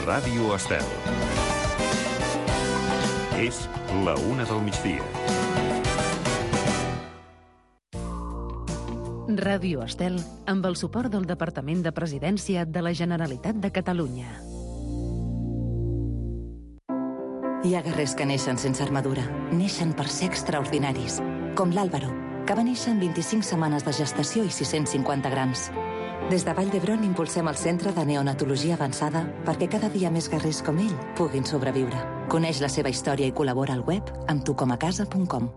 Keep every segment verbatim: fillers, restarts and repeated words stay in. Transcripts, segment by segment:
Ràdio Estel. És la una del migdia. Ràdio Estel, amb el suport del Departament de Presidència de la Generalitat de Catalunya. Hi ha guerrers que neixen sense armadura. Neixen per ser extraordinaris. Com l'Àlvaro, que va néixer amb vint-i-cinc setmanes de gestació i sis-cents cinquanta grams. Des de Vall d'Hebron impulsem el Centre de Neonatologia Avançada perquè cada dia més guerrers com ell puguin sobreviure. Coneix la seva història i col·labora al web amb tu com a casa punt com.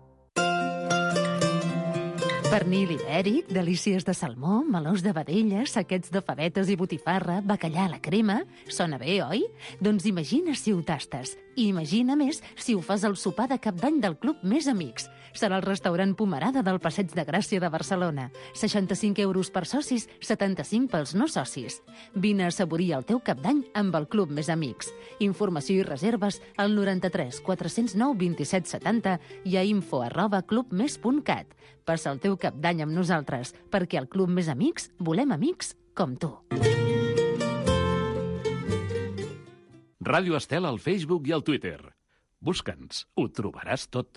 Pernil ibèric, delícies de salmó, melós de vedella, saquets de favetes i botifarra, bacallà a la crema... Sona bé, oi? Doncs imagina si ho tastes. I imagina més si ho fas al sopar de cap d'any del Club Més Amics. Serà el restaurant Pomerada del Passeig de Gràcia de Barcelona. seixanta-cinc euros per socis, setanta-cinc pels no socis. Vine a assaborir el teu cap d'any amb el Club Més Amics. Informació i reserves al noranta-tres quatre-cents nou vint-i-set setanta i a info arroba clubmes punt cat. Passa el teu cap d'any amb nosaltres, perquè al Club Més Amics volem amics com tu. Ràdio Estel al Facebook i al Twitter. Busca'ns, ho trobaràs tot.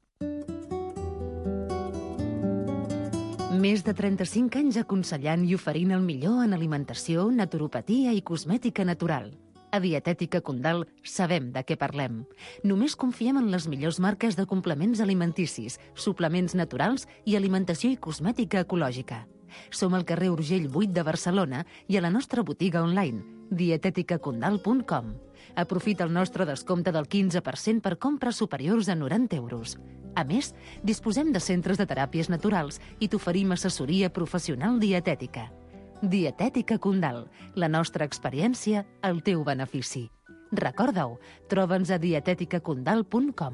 Més de trenta-cinc anys aconsellant i oferint el millor en alimentació, naturopatia i cosmètica natural. A Dietètica Condal sabem de què parlem. Només confiem en les millors marques de complements alimenticis, suplements naturals i alimentació i cosmètica ecològica. Som al carrer Urgell vuit de Barcelona i a la nostra botiga online, dietètica condal punt com. Aprofita el nostre descompte del quinze per cent per compres superiors a noranta euros. A més, disposem de centres de teràpies naturals i t'oferim assessoria professional dietètica. Dietètica Condal, la nostra experiència, el teu benefici. Recorda-ho, troba'ns a dietètica condal punt com.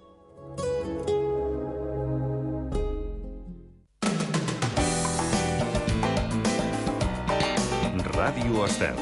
Ràdio Estel.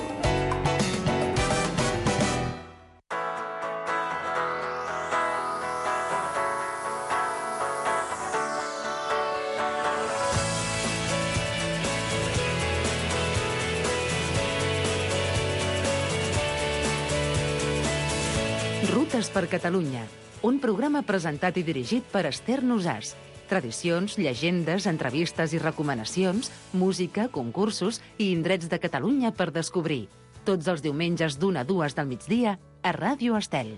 Rutes per Catalunya, un programa presentat i dirigit per Esther Nosàs. Tradicions, llegendes, entrevistes i recomanacions, música, concursos i indrets de Catalunya per descobrir. Tots els diumenges d'una a dues del migdia a Ràdio Estel.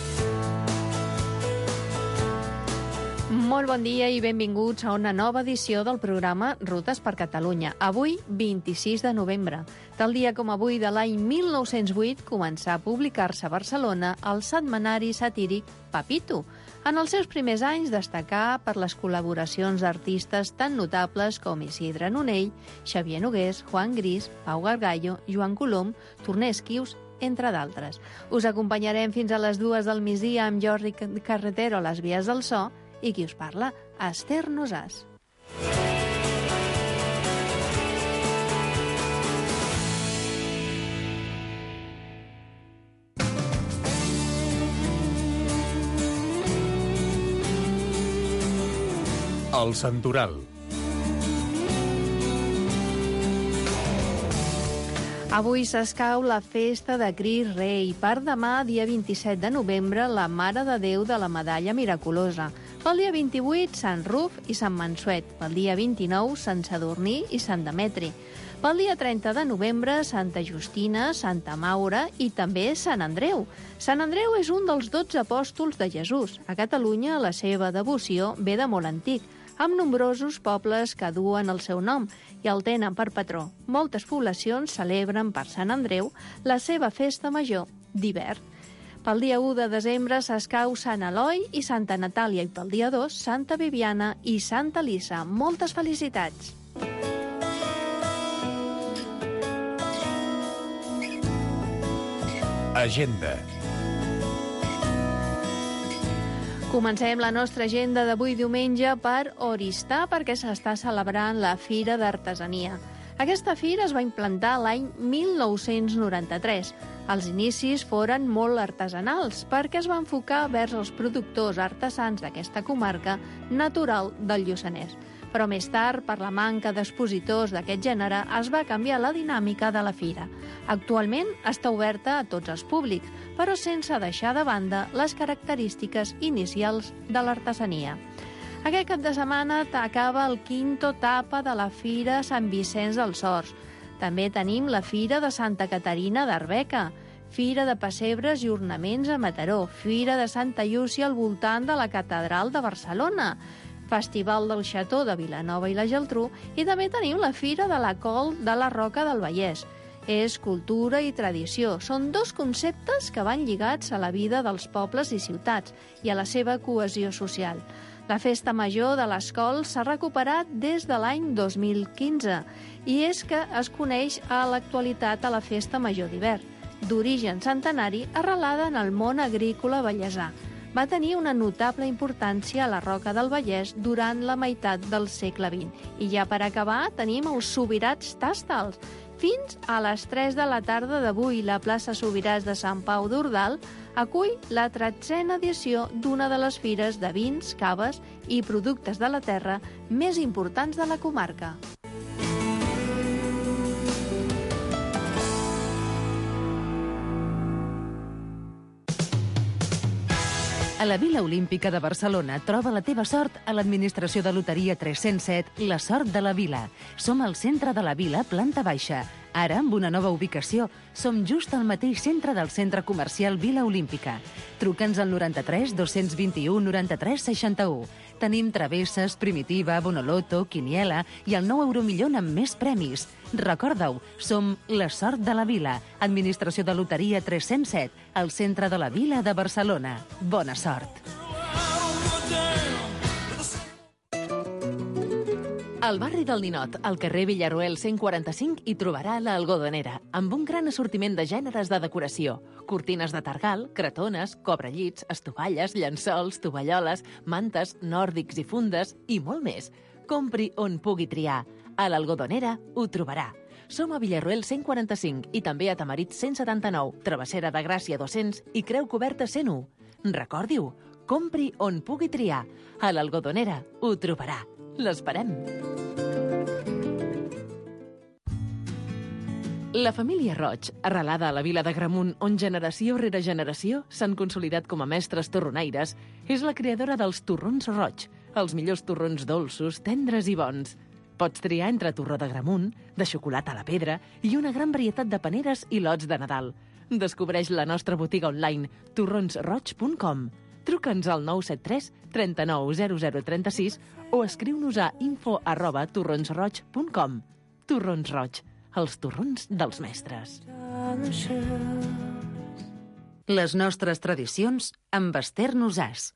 Molt bon dia i benvinguts a una nova edició del programa Rutes per Catalunya. Avui, vint-i-sis de novembre. Tal dia com avui de l'any mil nou-cents vuit començà a publicar-se a Barcelona el setmanari satíric Papito. En els seus primers anys destacà per les col·laboracions d'artistes tan notables com Isidre Nonell, Xavier Nogués, Juan Gris, Pau Gargallo, Joan Colom, Torner Esquius, entre d'altres. Us acompanyarem fins a les dues del migdia amb Jordi Carretero a les vies del so i qui us parla, Esther Nosàs. El Santoral. Avui s'escau la festa de Crist Rei. Per demà, dia vint-i-set de novembre, la Mare de Déu de la Medalla Miraculosa. Pel dia vint-i-vuit, Sant Ruf i Sant Mansuet. Pel dia vint-i-nou, Sant Sadurní i Sant Demetri. Pel dia trenta de novembre, Santa Justina, Santa Maura i també Sant Andreu. Sant Andreu és un dels dotze apòstols de Jesús. A Catalunya, la seva devoció ve de molt antic, amb nombrosos pobles que duen el seu nom i el tenen per patró. Moltes poblacions celebren per Sant Andreu la seva festa major d'hivern. Pel dia u de desembre s'escau Sant Eloi i Santa Natàlia i pel dia dos Santa Bibiana i Santa Elisa. Moltes felicitats! Agenda. Comencem la nostra agenda d'avui diumenge per Oristà, perquè s'està celebrant la Fira d'Artesania. Aquesta fira es va implantar l'any mil nou-cents noranta-tres. Els inicis foren molt artesanals, perquè es va enfocar vers els productors artesans d'aquesta comarca natural del Lluçanès. Però més tard, per la manca d'expositors d'aquest gènere, es va canviar la dinàmica de la fira. Actualment està oberta a tots els públics, però sense deixar de banda les característiques inicials de l'artesania. Aquest cap de setmana acaba el quinto etapa de la Fira Sant Vicenç dels Horts. També tenim la Fira de Santa Caterina d'Arbeca, Fira de Pessebres i Ornaments a Mataró, Fira de Santa Llúcia al voltant de la Catedral de Barcelona, Festival del Xató de Vilanova i la Geltrú, i també tenim la Fira de la Col de la Roca del Vallès. És cultura i tradició. Són dos conceptes que van lligats a la vida dels pobles i ciutats i a la seva cohesió social. La Festa Major de l'Escol s'ha recuperat des de l'any dos mil quinze i és que es coneix a l'actualitat a la Festa Major d'hivern, d'origen centenari arrelada en el món agrícola vallesà. Va tenir una notable importància a la Roca del Vallès durant la meitat del segle vint. I ja per acabar tenim els Sobirats Tàstals. Fins a les tres de la tarda d'avui, la plaça Sobirats de Sant Pau d'Ordal acull la tretzena edició d'una de les fires de vins, caves i productes de la terra més importants de la comarca. A la Vila Olímpica de Barcelona troba la teva sort a l'administració de loteria tres-cents set, la sort de la Vila. Som al centre de la Vila, planta baixa. Ara, amb una nova ubicació, som just al mateix centre del centre comercial Vila Olímpica. Truca'ns al noranta-tres dos-cents vint-i-u noranta-tres seixanta-u. Tenim travesses, primitiva, bonoloto, quiniela i el nou euromillón amb més premis. Recorda-ho, som la sort de la Vila, administració de loteria tres-cents set, al centre de la Vila de Barcelona. Bona sort! Al barri del Ninot, al carrer Villaruel cent quaranta-cinc, hi trobarà la Algodonera, amb un gran assortiment de gèneres de decoració. Cortines de targal, cretones, cobrellits, estovalles, llençols, tovalloles, mantes, nòrdics i fundes i molt més. Compri on pugui triar. A l'Algodonera ho trobarà. Som a Villaruel cent quaranta-cinc i també a Tamarit cent setanta-nou, Travessera de Gràcia dos-cents i Creu Coberta cent u. Recordi-ho, compri on pugui triar. A l'Algodonera ho trobarà. L'esperem. La família Roig, arrelada a la vila d'Agramunt, on generació rere generació s'han consolidat com a mestres torronaires, és la creadora dels torrons Roig, els millors torrons dolços, tendres i bons. Pots triar entre torró d'Agramunt, de xocolata a la pedra i una gran varietat de paneres i lots de Nadal. Descobreix la nostra botiga online torrons roig punt com. Truca'ns al nou set tres trenta-nou zero zero trenta-sis o escriu-nos a info arroba torronsroig punt com. Torrons Roig, els torrons dels mestres. Les nostres tradicions amb Esther Nosàs.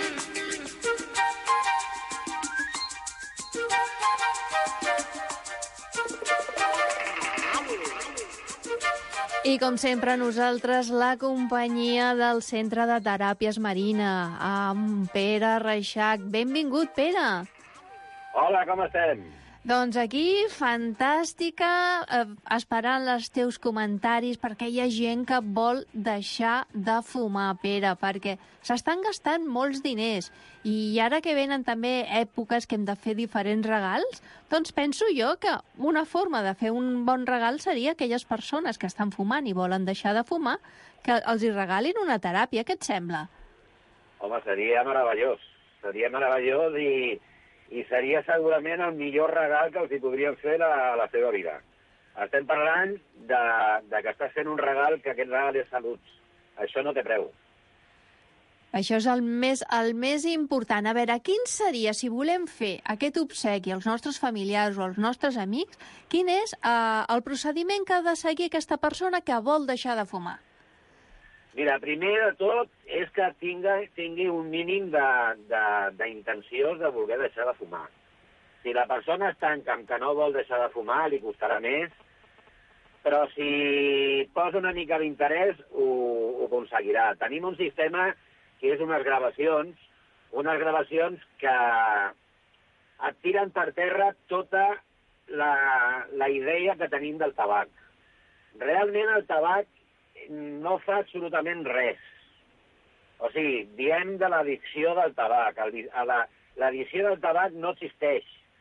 I com sempre nosaltres la companyia del Centre de Teràpies Marina amb Pere Reixac. Benvingut, Pere. Hola, com estem? Doncs aquí, fantàstica, eh, esperant els teus comentaris, perquè hi ha gent que vol deixar de fumar, Pere, perquè s'estan gastant molts diners. I ara que venen també èpoques que hem de fer diferents regals, doncs penso jo que una forma de fer un bon regal seria aquelles persones que estan fumant i volen deixar de fumar, que els hi regalin una teràpia. Què et sembla? Home, seria meravellós. Seria meravellós i... i seria segurament el millor regal que els hi podrien fer a la seva vida. Estem parlant de, de que estàs fent un regal, que aquest regal és salut. Això no té preu. Això és el més, el més important. A veure, quin seria, si volem fer aquest obsequi als nostres familiars o als nostres amics, quin és eh, el procediment que ha de seguir aquesta persona que vol deixar de fumar? Mira, primer de tot és que tinga, tingui un mínim d'intenció de, de, de voler deixar de fumar. Si la persona es tanca amb que no vol deixar de fumar, li costarà més, però si posa una mica d'interès, ho, ho aconseguirà. Tenim un sistema que és unes gravacions, unes gravacions que et tiren per terra tota la, la idea que tenim del tabac. Realment el tabac no fa absolutament res. O sigui, diem de l'addicció del tabac. L'addicció del tabac no existeix.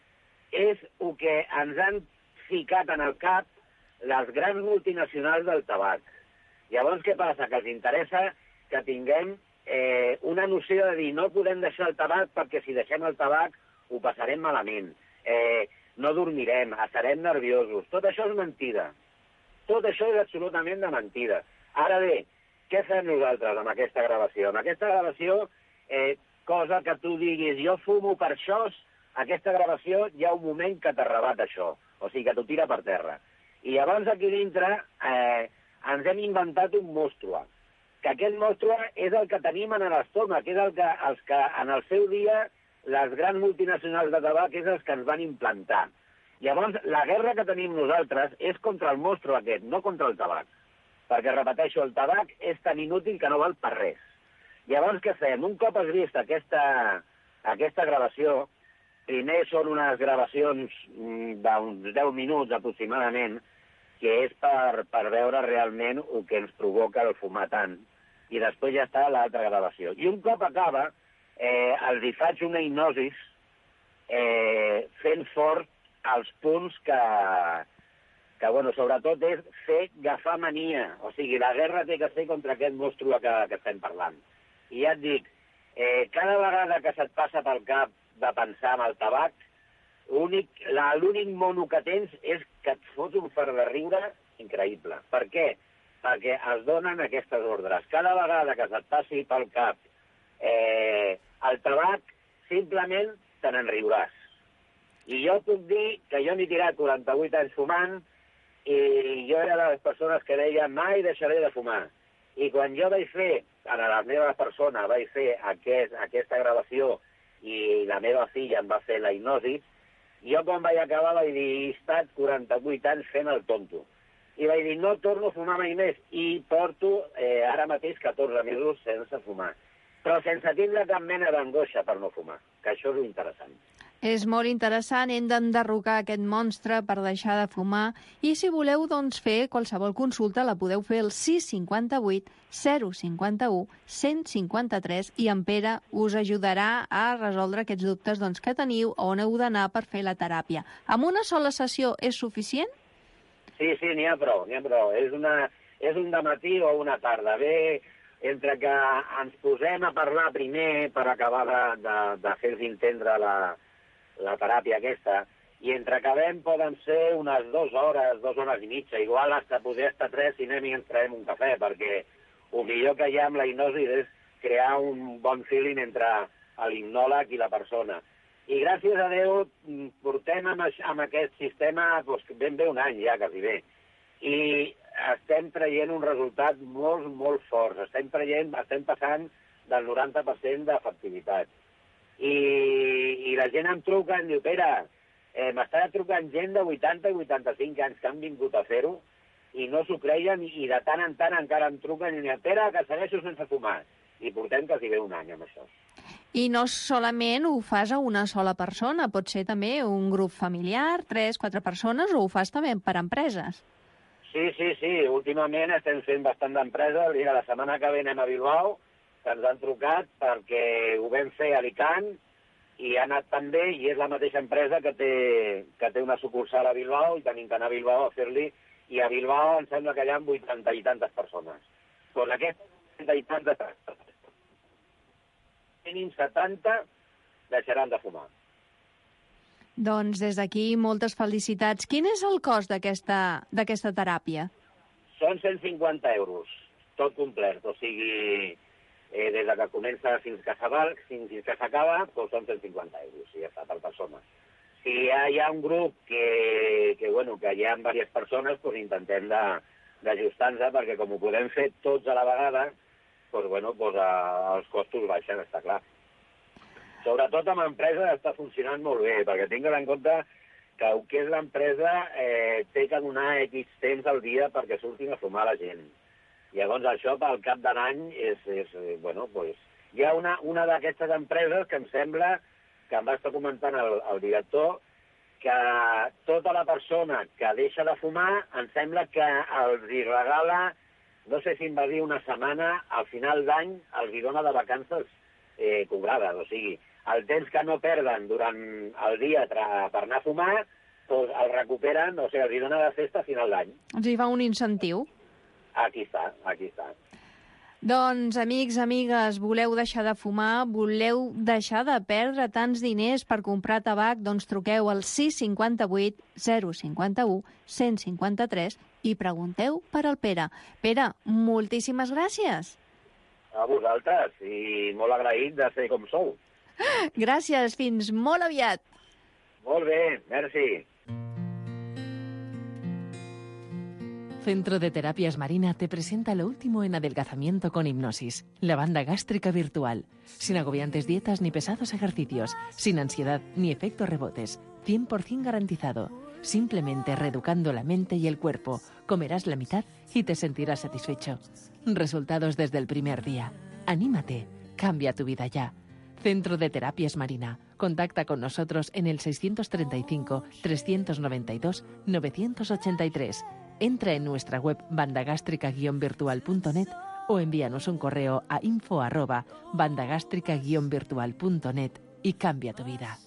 és el que ens han ficat en el cap les grans multinacionals del tabac. Llavors, què passa? Que els interessa que tinguem eh, una noció de dir no podem deixar el tabac perquè si deixem el tabac ho passarem malament, eh, no dormirem, estarem nerviosos. Tot això és mentida. Tot això és absolutament de mentida. Ara bé, què fem nosaltres amb aquesta gravació? Amb aquesta gravació, eh, cosa que tu diguis, jo fumo per això, aquesta gravació hi ha un moment que t'arrebat això, o sigui, que t'ho tira per terra. I llavors aquí dintre eh, ens hem inventat un monstru, que aquest monstru és el que tenim en l'estómac, que és el que, els que en el seu dia les grans multinacionals de tabac és els que ens van implantar. Llavors, la guerra que tenim nosaltres és contra el monstru aquest, no contra el tabac. Perquè, repeteixo, el tabac és tan inútil que no val per res. Llavors, què fem? Un cop has vist aquesta, aquesta gravació, primer són unes gravacions d'uns deu minuts aproximadament, que és per, per veure realment el que ens provoca el fumar tant. I després ja està l'altra gravació. I un cop acaba, eh, els hi faig una hipnosi eh, fent fort els punts que, que bueno, sobretot és fer agafar mania. O sigui, la guerra té que ser contra aquest monstru que, que estem parlant. I ja et dic, eh, cada vegada que se't passa pel cap de pensar en el tabac, l'únic mono que tens és que et fots un fart de riure increïble. Per què? Perquè es donen aquestes ordres. Cada vegada que se't passi pel cap eh, el tabac, simplement te n'enriuràs. I jo puc dir que jo m'he tirat quaranta-vuit anys fumant i jo era de les persones que deia mai deixaré de fumar. I quan jo vaig fer, a la meva persona, vaig fer aquest, aquesta gravació i la meva filla em va fer la hipnosi, jo quan vaig acabar vaig dir, he estat quaranta-vuit anys fent el tonto. I vaig dir, no torno a fumar mai més. I porto eh, ara mateix catorze mesos sense fumar. Però sense tindre cap mena d'angoixa per no fumar, que això és interessant. És molt interessant, hem d'enderrocar aquest monstre per deixar de fumar i si voleu doncs, fer qualsevol consulta la podeu fer al sis cinquanta-vuit zero cinquanta-u cent cinquanta-tres i en Pere us ajudarà a resoldre aquests dubtes doncs, que teniu o on heu d'anar per fer la teràpia. Amb una sola sessió és suficient? Sí, sí, n'hi ha prou, n'hi ha prou. És, una, és un dematí o una tarda. Bé, entre que ens posem a parlar primer per acabar de, de, de fer-los entendre la, la teràpia aquesta, i entre acabem poden ser unes dues hores, dues hores i mitja, igual hasta poder estar tres si anem i ens traiem un cafè, perquè el millor que hi ha amb la hipnosi és crear un bon feeling entre l'hipnòleg i la persona. I gràcies a Déu portem amb, amb aquest sistema doncs, ben bé un any ja, quasi bé. I estem traient un resultat molt, molt fort. Estem traient, estem passant del noranta per cent d'efectivitat. I, I la gent em truca i em diu, Pere, eh, m'està trucant gent de vuitanta i vuitanta-cinc anys que han vingut a fer-ho i no s'ho creien i de tant en tant encara em truquen i em diuen, Pere, que segueixo sense fumar. I portem quasi bé un any amb això. I no solament ho fas a una sola persona, pot ser també un grup familiar, tres, quatre persones, o ho fas també per empreses? Sí, sí, sí. Últimament estem fent bastant d'empreses. Mira, la setmana que ve anem a Bilbao, que ens han trucat perquè ho vam fer a Alicant i ha anat tan bé i és la mateixa empresa que té, que té una sucursal a Bilbao i tenim que anar a Bilbao a fer-li. I a Bilbao em sembla que hi ha vuitanta i tantes persones. Doncs aquestes vuitanta i tantes persones, mínim setanta deixaran de fumar. Doncs des d'aquí moltes felicitats. Quin és el cost d'aquesta teràpia? Són cent cinquanta euros, tot complet. O sigui, eh, des que comença fins que s'acaba, fins que s'acaba, doncs són cent cinquanta euros, i ja està, per persona. Si hi ha, hi ha un grup que, que, bueno, que hi ha diverses persones, doncs intentem d'ajustar-nos, perquè com ho podem fer tots a la vegada, doncs, bueno, doncs, a, els costos baixen, està clar. Sobretot amb empreses està funcionant molt bé, perquè tingueu en compte que el que és l'empresa eh, té que donar X temps al dia perquè surtin a fumar la gent. Llavors això pel cap de l'any és, és, bueno, pues, hi ha una, una d'aquestes empreses que em sembla, que em va estar comentant el, el director, que tota la persona que deixa de fumar em sembla que els hi regala, no sé si em va dir una setmana, al final d'any els hi dona de vacances eh, cobrades. O sigui, el temps que no perden durant el dia tra- per anar a fumar, doncs el recuperen, o sigui, els dona la festa a final d'any. Els hi fa un incentiu. Aquí està, aquí està. Doncs, amics, amigues, voleu deixar de fumar, voleu deixar de perdre tants diners per comprar tabac, doncs truqueu al sis cinquanta-vuit zero cinquanta-u cent cinquanta-tres i pregunteu per al Pere. Pere, moltíssimes gràcies. A vosaltres, i molt agraït de ser com sou. Gràcies, fins molt aviat. Molt bé, merci. Centro de Terapias Marina te presenta lo último en adelgazamiento con hipnosis, la banda gástrica virtual, sin agobiantes dietas ni pesados ejercicios, sin ansiedad ni efectos rebotes, cien por ciento garantizado. Simplemente reeducando la mente y el cuerpo, comerás la mitad y te sentirás satisfecho. Resultados desde el primer día. Anímate, cambia tu vida ya. Centro de Terapias Marina. Contacta con nosotros en el seiscientos treinta y cinco, trescientos noventa y dos, novecientos ochenta y tres. Entra en nuestra web bandagástrica guion virtual punto net o envíanos un correo a info arroba bandagástrica guion virtual punto net y cambia tu vida.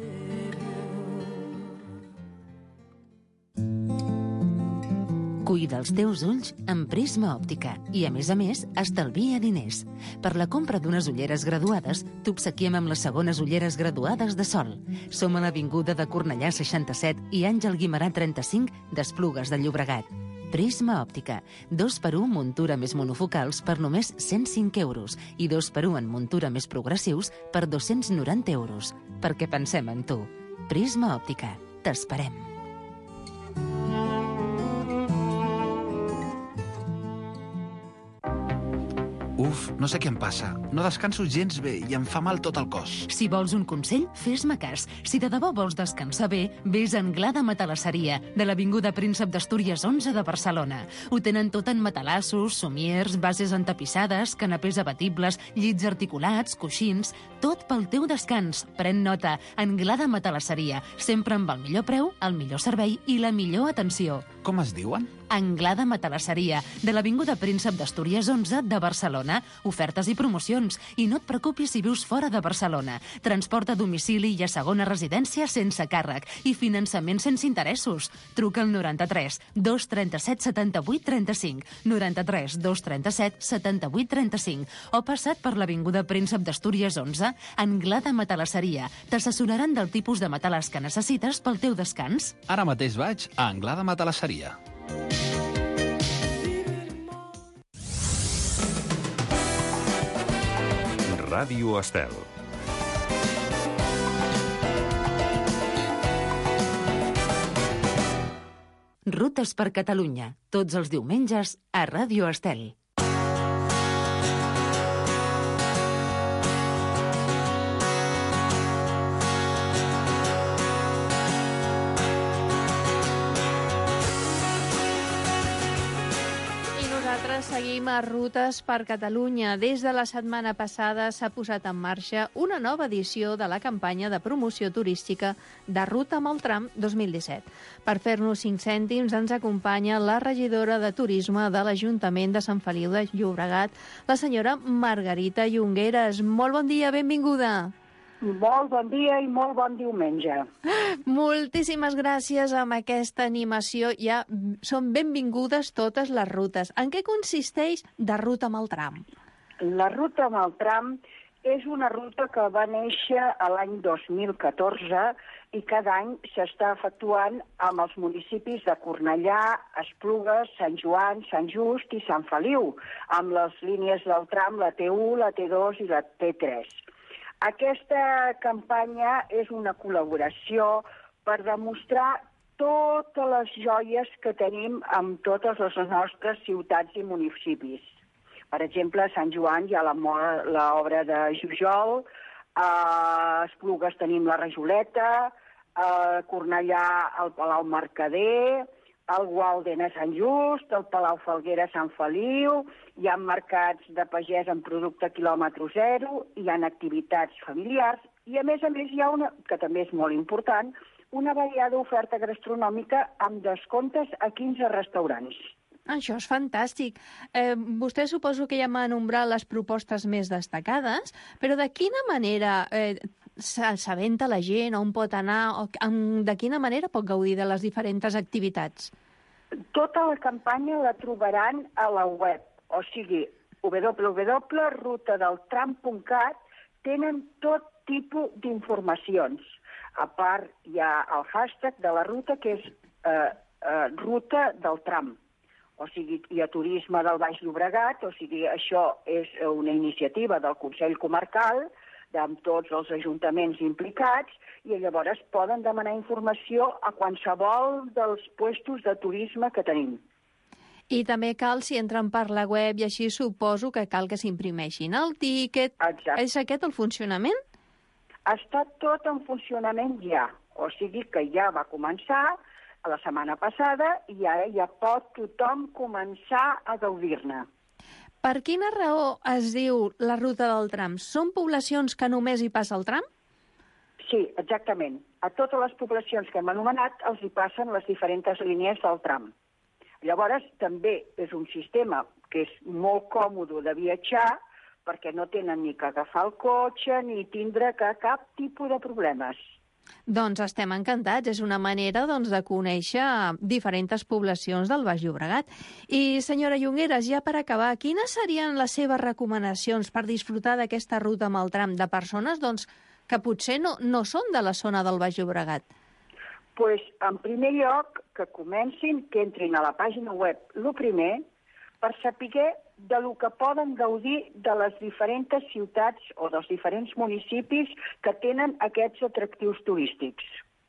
Cuida els teus ulls amb Prisma Òptica i, a més a més, estalvia diners. Per la compra d'unes ulleres graduades, t'obsequiem amb les segones ulleres graduades de sol. Som a l'Avinguda de Cornellà seixanta-set i Àngel Guimerà trenta-cinc d'Esplugues de Llobregat. Prisma Òptica. Dos per un muntura més monofocals per només cent cinc euros i dos per un en muntura més progressius per dos-cents noranta euros. Perquè pensem en tu. Prisma Òptica. T'esperem. Uf, no sé què em passa. No descanso gens bé i em fa mal tot el cos. Si vols un consell, fes-me cas. Si de debò vols descansar bé, vés a Anglada Matalasseria, de l'Avinguda Príncep d'Astúries onze de Barcelona. Ho tenen tot en matalassos, somiers, bases entapissades, canapés abatibles, llits articulats, coixins... Tot pel teu descans. Pren nota. Anglada Matalasseria. Sempre amb el millor preu, el millor servei i la millor atenció. Com es diuen? Anglada Matalasseria, de l'Avinguda Príncep d'Astúries onze de Barcelona. Ofertes i promocions. I no et preocupis si vius fora de Barcelona. Transport a domicili i a segona residència sense càrrec. I finançament sense interessos. Truca al noranta-tres dos trenta-set setanta-vuit trenta-cinc, noranta-tres dos trenta-set setanta-vuit trenta-cinc o passat per l'Avinguda Príncep d'Astúries onze, Anglada Matalasseria. T'assessoraran del tipus de matalàs que necessites pel teu descans. Ara mateix vaig a Anglada Matalasseria. Ràdio Estel. Rutes per Catalunya, tots els diumenges a Ràdio Estel. Seguim a Rutes per Catalunya. Des de la setmana passada s'ha posat en marxa una nova edició de la campanya de promoció turística de Ruta amb el Tram dos mil disset. Per fer-nos cinc cèntims ens acompanya la regidora de Turisme de l'Ajuntament de Sant Feliu de Llobregat, la senyora Margarita Llongueras. Molt bon dia, benvinguda. Molt bon dia i molt bon diumenge. Moltíssimes gràcies amb aquesta animació. Ja són benvingudes totes les rutes. En què consisteix de Ruta amb el Tram? La Ruta amb el Tram és una ruta que va néixer a l'any dos mil catorze i cada any s'està efectuant amb els municipis de Cornellà, Esplugues, Sant Joan, Sant Just i Sant Feliu, amb les línies del tram, la T u, la T dos i la T tres. Aquesta campanya és una col·laboració per demostrar totes les joies que tenim en totes les nostres ciutats i municipis. Per exemple, a Sant Joan hi ha l'obra de Jujol, a Esplugues tenim la Rajoleta, a Cornellà el Palau Mercader, el Walden a Sant Just, el Palau Falguera a Sant Feliu, hi ha mercats de pagès amb producte quilòmetre zero, hi ha activitats familiars i, a més a més, hi ha una, que també és molt important, una variada oferta gastronòmica amb descomptes a quinze restaurants. Això és fantàstic. Eh, vostè suposo que ja m'ha anomenat les propostes més destacades, però de quina manera eh, s'assabenta la gent, on pot anar, o de quina manera pot gaudir de les diferents activitats? Tota la campanya la trobaran a la web, o sigui, w w w punt ruta del tram punt cat. Tenen tot tipus d'informacions. A part, hi ha el hashtag de la ruta, que és eh, eh, ruta del tram. O sigui, hi ha turisme del Baix Llobregat, o sigui, això és una iniciativa del Consell Comarcal, amb tots els ajuntaments implicats, i llavors poden demanar informació a qualsevol dels puestos de turisme que tenim. I també cal, si entren per la web i així, suposo que cal que s'imprimeixin el tíquet. Exacte. És aquest el funcionament? Està tot en funcionament ja, o sigui que ja va començar la setmana passada i ara ja pot tothom començar a gaudir-ne. Per quina raó es diu la ruta del tram? Són poblacions que només hi passa el tram? Sí, exactament. A totes les poblacions que hem anomenat els hi passen les diferents línies del tram. Llavors, també és un sistema que és molt còmode de viatjar perquè no tenen ni que agafar el cotxe ni tindre que cap tipus de problemes. Doncs estem encantats. És una manera doncs, de conèixer diferents poblacions del Baix Llobregat. I, senyora Llongueras, ja per acabar, quines serien les seves recomanacions per disfrutar d'aquesta ruta amb el tram de persones doncs, que potser no, no són de la zona del Baix Llobregat? Pues, en primer lloc, que comencin, que entrin a la pàgina web, el primer, per saber de lo que poden gaudir de les diferents ciutats o dels diferents municipis que tenen aquests atractius turístics.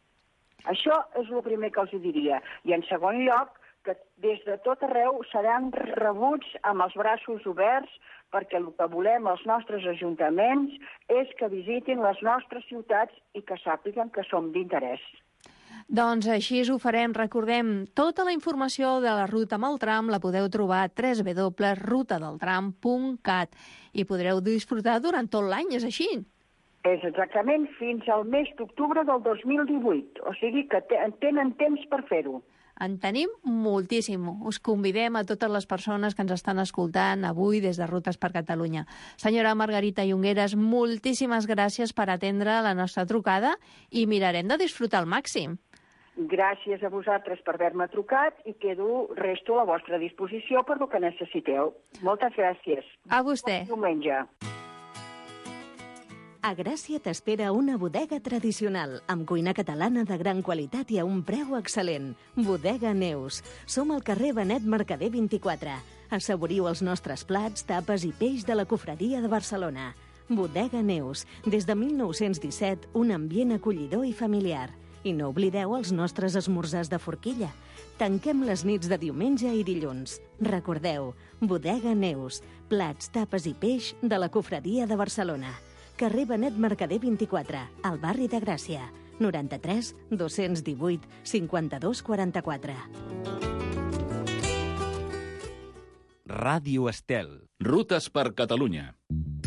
Això és el primer que els diria. I en segon lloc, que des de tot arreu seran rebuts amb els braços oberts perquè el que volem els nostres ajuntaments és que visitin les nostres ciutats i que sàpiguen que som d'interès. Doncs així ho farem. Recordem, tota la informació de la ruta amb el tram la podeu trobar a w w w punt ruta del tram punt cat i podreu disfrutar durant tot l'any, és així? És exactament fins al mes d'octubre del dos mil divuit, o sigui que tenen temps per fer-ho. En tenim moltíssim. Us convidem a totes les persones que ens estan escoltant avui des de Rutes per Catalunya. Senyora Margarita Llongueras, moltíssimes gràcies per atendre la nostra trucada i mirarem de disfrutar al màxim. Gràcies a vosaltres per haver-me trucat i quedo, resto a la vostra disposició per el que necessiteu. Moltes gràcies. A vostè. Bon diumenge. A Gràcia t'espera una bodega tradicional, amb cuina catalana de gran qualitat i a un preu excel·lent. Bodega Neus. Som al carrer Benet Mercader vint-i-quatre. Assaboriu els nostres plats, tapes i peix de la Cofradia de Barcelona. Bodega Neus. Des de mil nou-cents disset, un ambient acollidor i familiar. I no oblideu els nostres esmorzars de forquilla. Tanquem les nits de diumenge i dilluns. Recordeu, Bodega Neus. Plats, tapes i peix de la Cofradia de Barcelona. Carrer Benet Mercader vint-i-quatre, al barri de Gràcia. noranta-tres dos-cents divuit cinquanta-dos quaranta-quatre. Ràdio Estel. Rutes per Catalunya.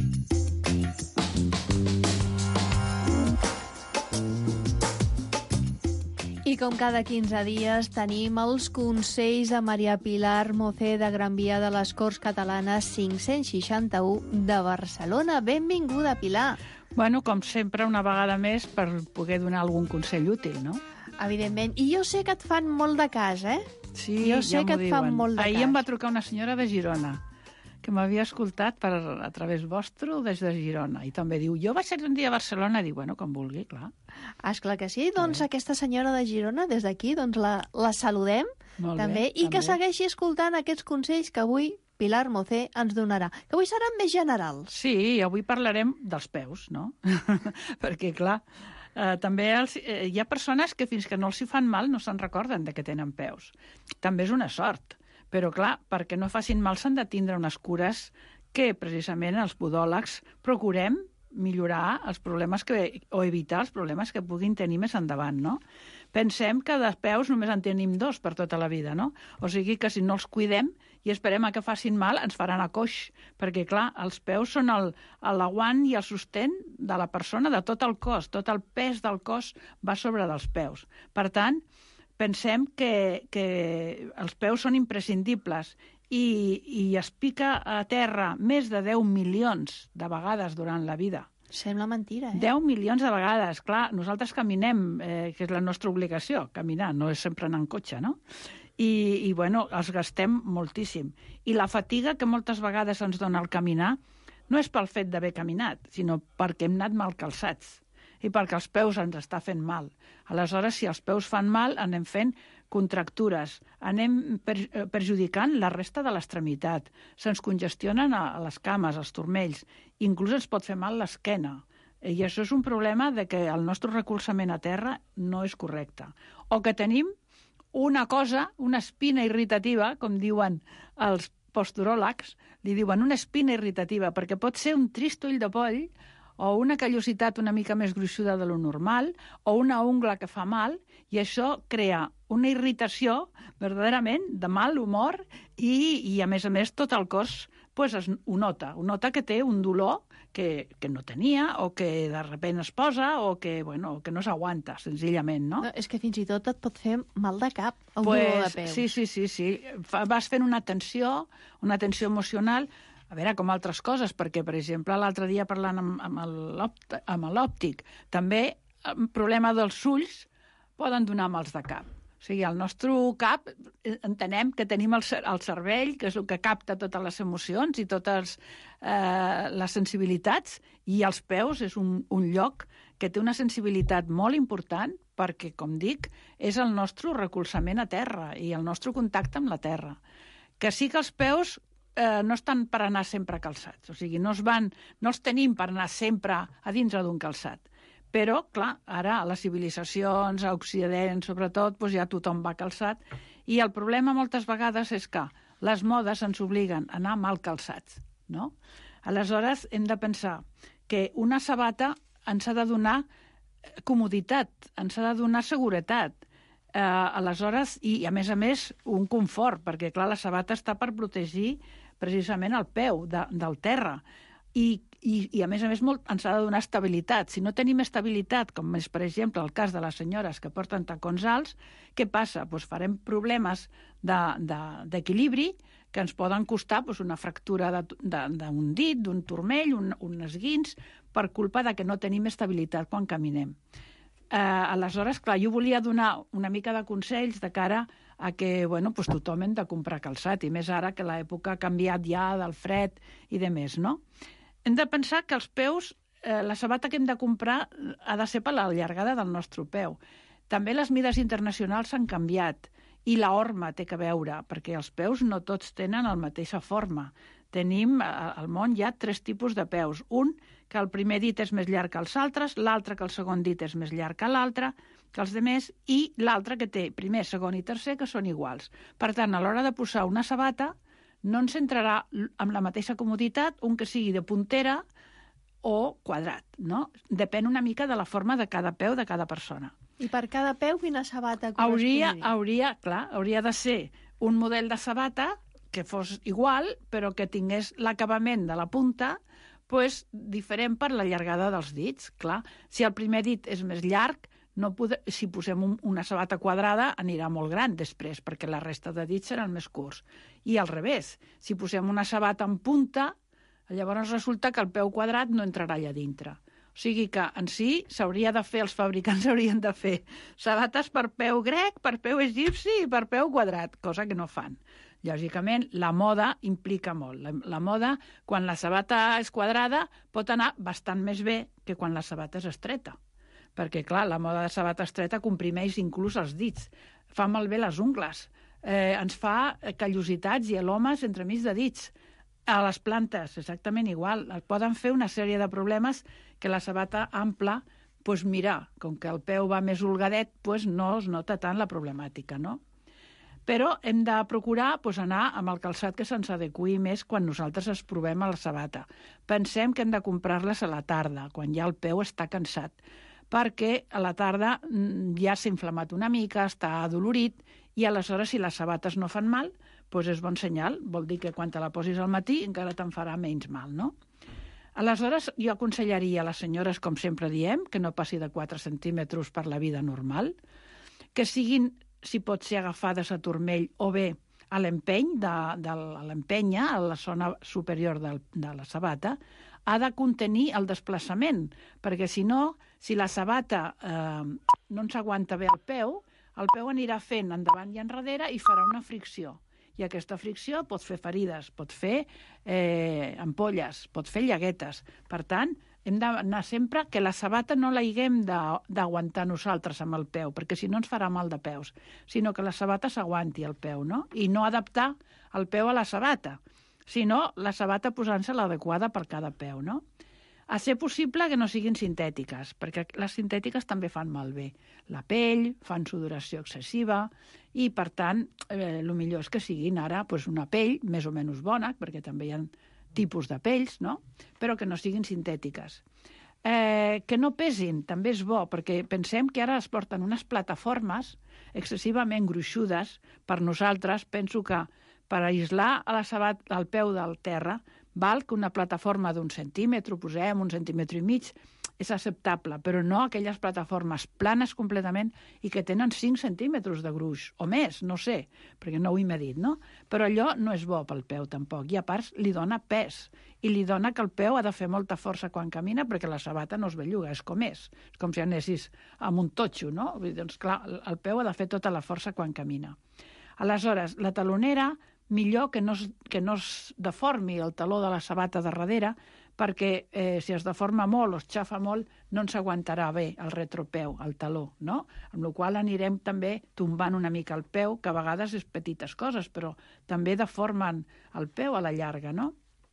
I com cada quinze dies tenim els consells de Maria Pilar Mocé de Gran Via de les Corts Catalanes cinc-cents seixanta-u de Barcelona. Benvinguda, Pilar. Bueno, com sempre, una vegada més per poder donar algun consell útil, no? Evidentment. I jo sé que et fan molt de cas, eh? Sí, jo sé ja que et fan molt de Ahir cas. em va trucar una senyora de Girona que m'havia escoltat per, a través vostre des de Girona. I també diu, jo vaig ser un dia a Barcelona. I diu, bueno, com vulgui, clar. Ah, esclar que sí. Doncs aquesta senyora de Girona, des d'aquí, doncs la, la saludem Molt també. bé, I també. que segueixi escoltant aquests consells que avui Pilar Mocé ens donarà. Que avui seran més generals. Sí, avui parlarem dels peus, no? Perquè, clar, eh, també els, eh, hi ha persones que fins que no els hi fan mal no se'n recorden de que tenen peus. També és una sort. Però, clar, perquè no facin mal s'han de tindre unes cures que, precisament, els podòlegs procurem millorar els problemes que, o evitar els problemes que puguin tenir més endavant, no? Pensem que de peus només en tenim dos per tota la vida, no? O sigui que si no els cuidem i esperem a que facin mal, ens faran a coix, perquè, clar, els peus són el, l'aguant i el sostén de la persona, de tot el cos, tot el pes del cos va sobre dels peus. Per tant, pensem que, que els peus són imprescindibles i, i es pica a terra més de deu milions de vegades durant la vida. Sembla mentira, eh? deu milions de vegades. Clar, nosaltres caminem, eh, que és la nostra obligació, caminar, no és sempre anar en cotxe, no? I, i bueno, els gastem moltíssim. I la fatiga que moltes vegades ens dona el caminar no és pel fet d'haver caminat, sinó perquè hem anat mal calçats i perquè els peus ens està fent mal. Aleshores, si els peus fan mal, anem fent contractures, anem per, perjudicant la resta de l'extremitat, se'ns congestionen a, a les cames, als turmells, inclús ens pot fer mal l'esquena. I això és un problema de que el nostre recolzament a terra no és correcte. O que tenim una cosa, una espina irritativa, com diuen els posturòlegs, li diuen una espina irritativa, perquè pot ser un trist ull de poll, o una callositat una mica més gruixuda de lo normal, o una ungla que fa mal, i això crea una irritació verdaderament de mal humor i, i a més a més, tot el cos pues, es, ho nota. Ho nota que té un dolor que, que no tenia o que de sobte es posa o que, bueno, que no s'aguanta, senzillament, no? no? És que fins i tot et pot fer mal de cap, el pues, dolor de peus. Sí, sí, sí, sí. Vas fent una tensió, una tensió emocional, a veure, com altres coses, perquè, per exemple, l'altre dia parlant amb, amb l'òptic, també el problema dels ulls poden donar mals de cap. O sigui, el nostre cap, entenem que tenim el, el cervell, que és el que capta totes les emocions i totes eh, les sensibilitats, i els peus és un, un lloc que té una sensibilitat molt important perquè, com dic, és el nostre recolzament a terra i el nostre contacte amb la terra. Que sí que els peus eh, no estan per anar sempre calçats, o sigui, no, es van, no els tenim per anar sempre a dintre d'un calçat. Però, clar, ara a les civilitzacions, a Occident, sobretot, doncs ja tothom va calçat, i el problema moltes vegades és que les modes ens obliguen a anar mal calçats, no? Aleshores, hem de pensar que una sabata ens ha de donar comoditat, ens ha de donar seguretat, eh, aleshores, i a més a més, un confort, perquè, clar, la sabata està per protegir precisament el peu de, del terra, i I, i a més a més molt, ens ha de donar estabilitat. Si no tenim estabilitat, com és per exemple el cas de les senyores que porten tacons alts, què passa? Pues farem problemes d'equilibri de, de, que ens poden costar pues, una fractura d'un dit, d'un turmell, un, un esguins, per culpa de que no tenim estabilitat quan caminem. Eh, aleshores, clar, jo volia donar una mica de consells de cara a que bueno, pues tothom hem de comprar calçat, i més ara que l'època ha canviat ja del fred i de més, no? Hem de pensar que els peus, eh, la sabata que hem de comprar ha de ser per la llargada del nostre peu. També les mides internacionals s'han canviat i la horma té que veure, perquè els peus no tots tenen la mateixa forma. Tenim al món ja tres tipus de peus. Un, que el primer dit és més llarg que els altres, l'altre que el segon dit és més llarg que l'altre, que els demés, i l'altre que té primer, segon i tercer, que són iguals. Per tant, a l'hora de posar una sabata, no ens entrarà amb la mateixa comoditat un que sigui de puntera o quadrat, no? Depèn una mica de la forma de cada peu de cada persona. I per cada peu quina sabata hauria, correspondria? hauria, clar, hauria de ser un model de sabata que fos igual, però que tingués l'acabament de la punta pues, diferent per la llargada dels dits. Clar, si el primer dit és més llarg, no pode... si posem un, una sabata quadrada anirà molt gran després, perquè la resta de dits seran més curts. I al revés, si posem una sabata en punta, llavors resulta que el peu quadrat no entrarà allà dintre. O sigui que en si s'hauria de fer, els fabricants haurien de fer sabates per peu grec, per peu egipci i per peu quadrat, cosa que no fan. Lògicament, la moda implica molt. La, la moda, quan la sabata és quadrada, pot anar bastant més bé que quan la sabata és estreta. Perquè, clar, la moda de sabata estreta comprimeix inclús els dits, fa malbé les ungles, eh, ens fa callositats i elomes entremig de dits. A les plantes, exactament igual. Poden fer una sèrie de problemes que la sabata ampla, doncs mira, com que el peu va més holgadet, doncs no es nota tant la problemàtica, no? Però hem de procurar doncs, anar amb el calçat que se'ns adeqüi més quan nosaltres es provem a la sabata. Pensem que hem de comprar-les a la tarda, quan ja el peu està cansat, perquè a la tarda ja s'ha inflamat una mica, està adolorit, i aleshores si les sabates no fan mal, doncs és bon senyal, vol dir que quan te la posis al matí encara te'n farà menys mal, no? Aleshores, jo aconsellaria a les senyores, com sempre diem, que no passi de quatre centímetres per la vida normal, que siguin, si pot ser, agafades a turmell o bé a l'empeny, de, de l'empenya, a la zona superior de, de la sabata, ha de contenir el desplaçament, perquè si no, si la sabata eh, no ens aguanta bé el peu, el peu anirà fent endavant i enrere i farà una fricció. I aquesta fricció pot fer ferides, pot fer eh, ampolles, pot fer llaguetes. Per tant, hem d'anar sempre que la sabata no la haguem d'aguantar nosaltres amb el peu, perquè si no ens farà mal de peus, sinó que la sabata s'aguanti el peu, no? I no adaptar el peu a la sabata, sinó la sabata posant-se l'adequada per cada peu, no? A ser possible que no siguin sintètiques, perquè les sintètiques també fan malbé la pell, fan sudoració excessiva i, per tant, eh, el millor és que siguin ara pues, una pell més o menys bona, perquè també hi ha tipus de pells, no? Però que no siguin sintètiques. Eh, que no pesin, també és bo, perquè pensem que ara es porten unes plataformes excessivament gruixudes per nosaltres. Penso que per aïslar a la sabat, el peu del terra val que una plataforma d'un centímetre, posem un centímetre i mig, és acceptable, però no aquelles plataformes planes completament i que tenen cinc centímetres de gruix, o més, no sé, perquè no ho he medit, no? Però allò no és bo pel peu, tampoc, i a part li dona pes, i li dona que el peu ha de fer molta força quan camina perquè la sabata no es belluga, és com és, és com si anessis amb un totxo, no? Doncs clar, el peu ha de fer tota la força quan camina. Aleshores, la talonera, millor que no es, que no es deformi el taló de la sabata de darrere, perquè eh, si es deforma molt o es xafa molt, no ens aguantarà bé el retropeu, el taló, no? Amb la qual anirem també tombant una mica el peu, que a vegades és petites coses, però també deformen el peu a la llarga, no?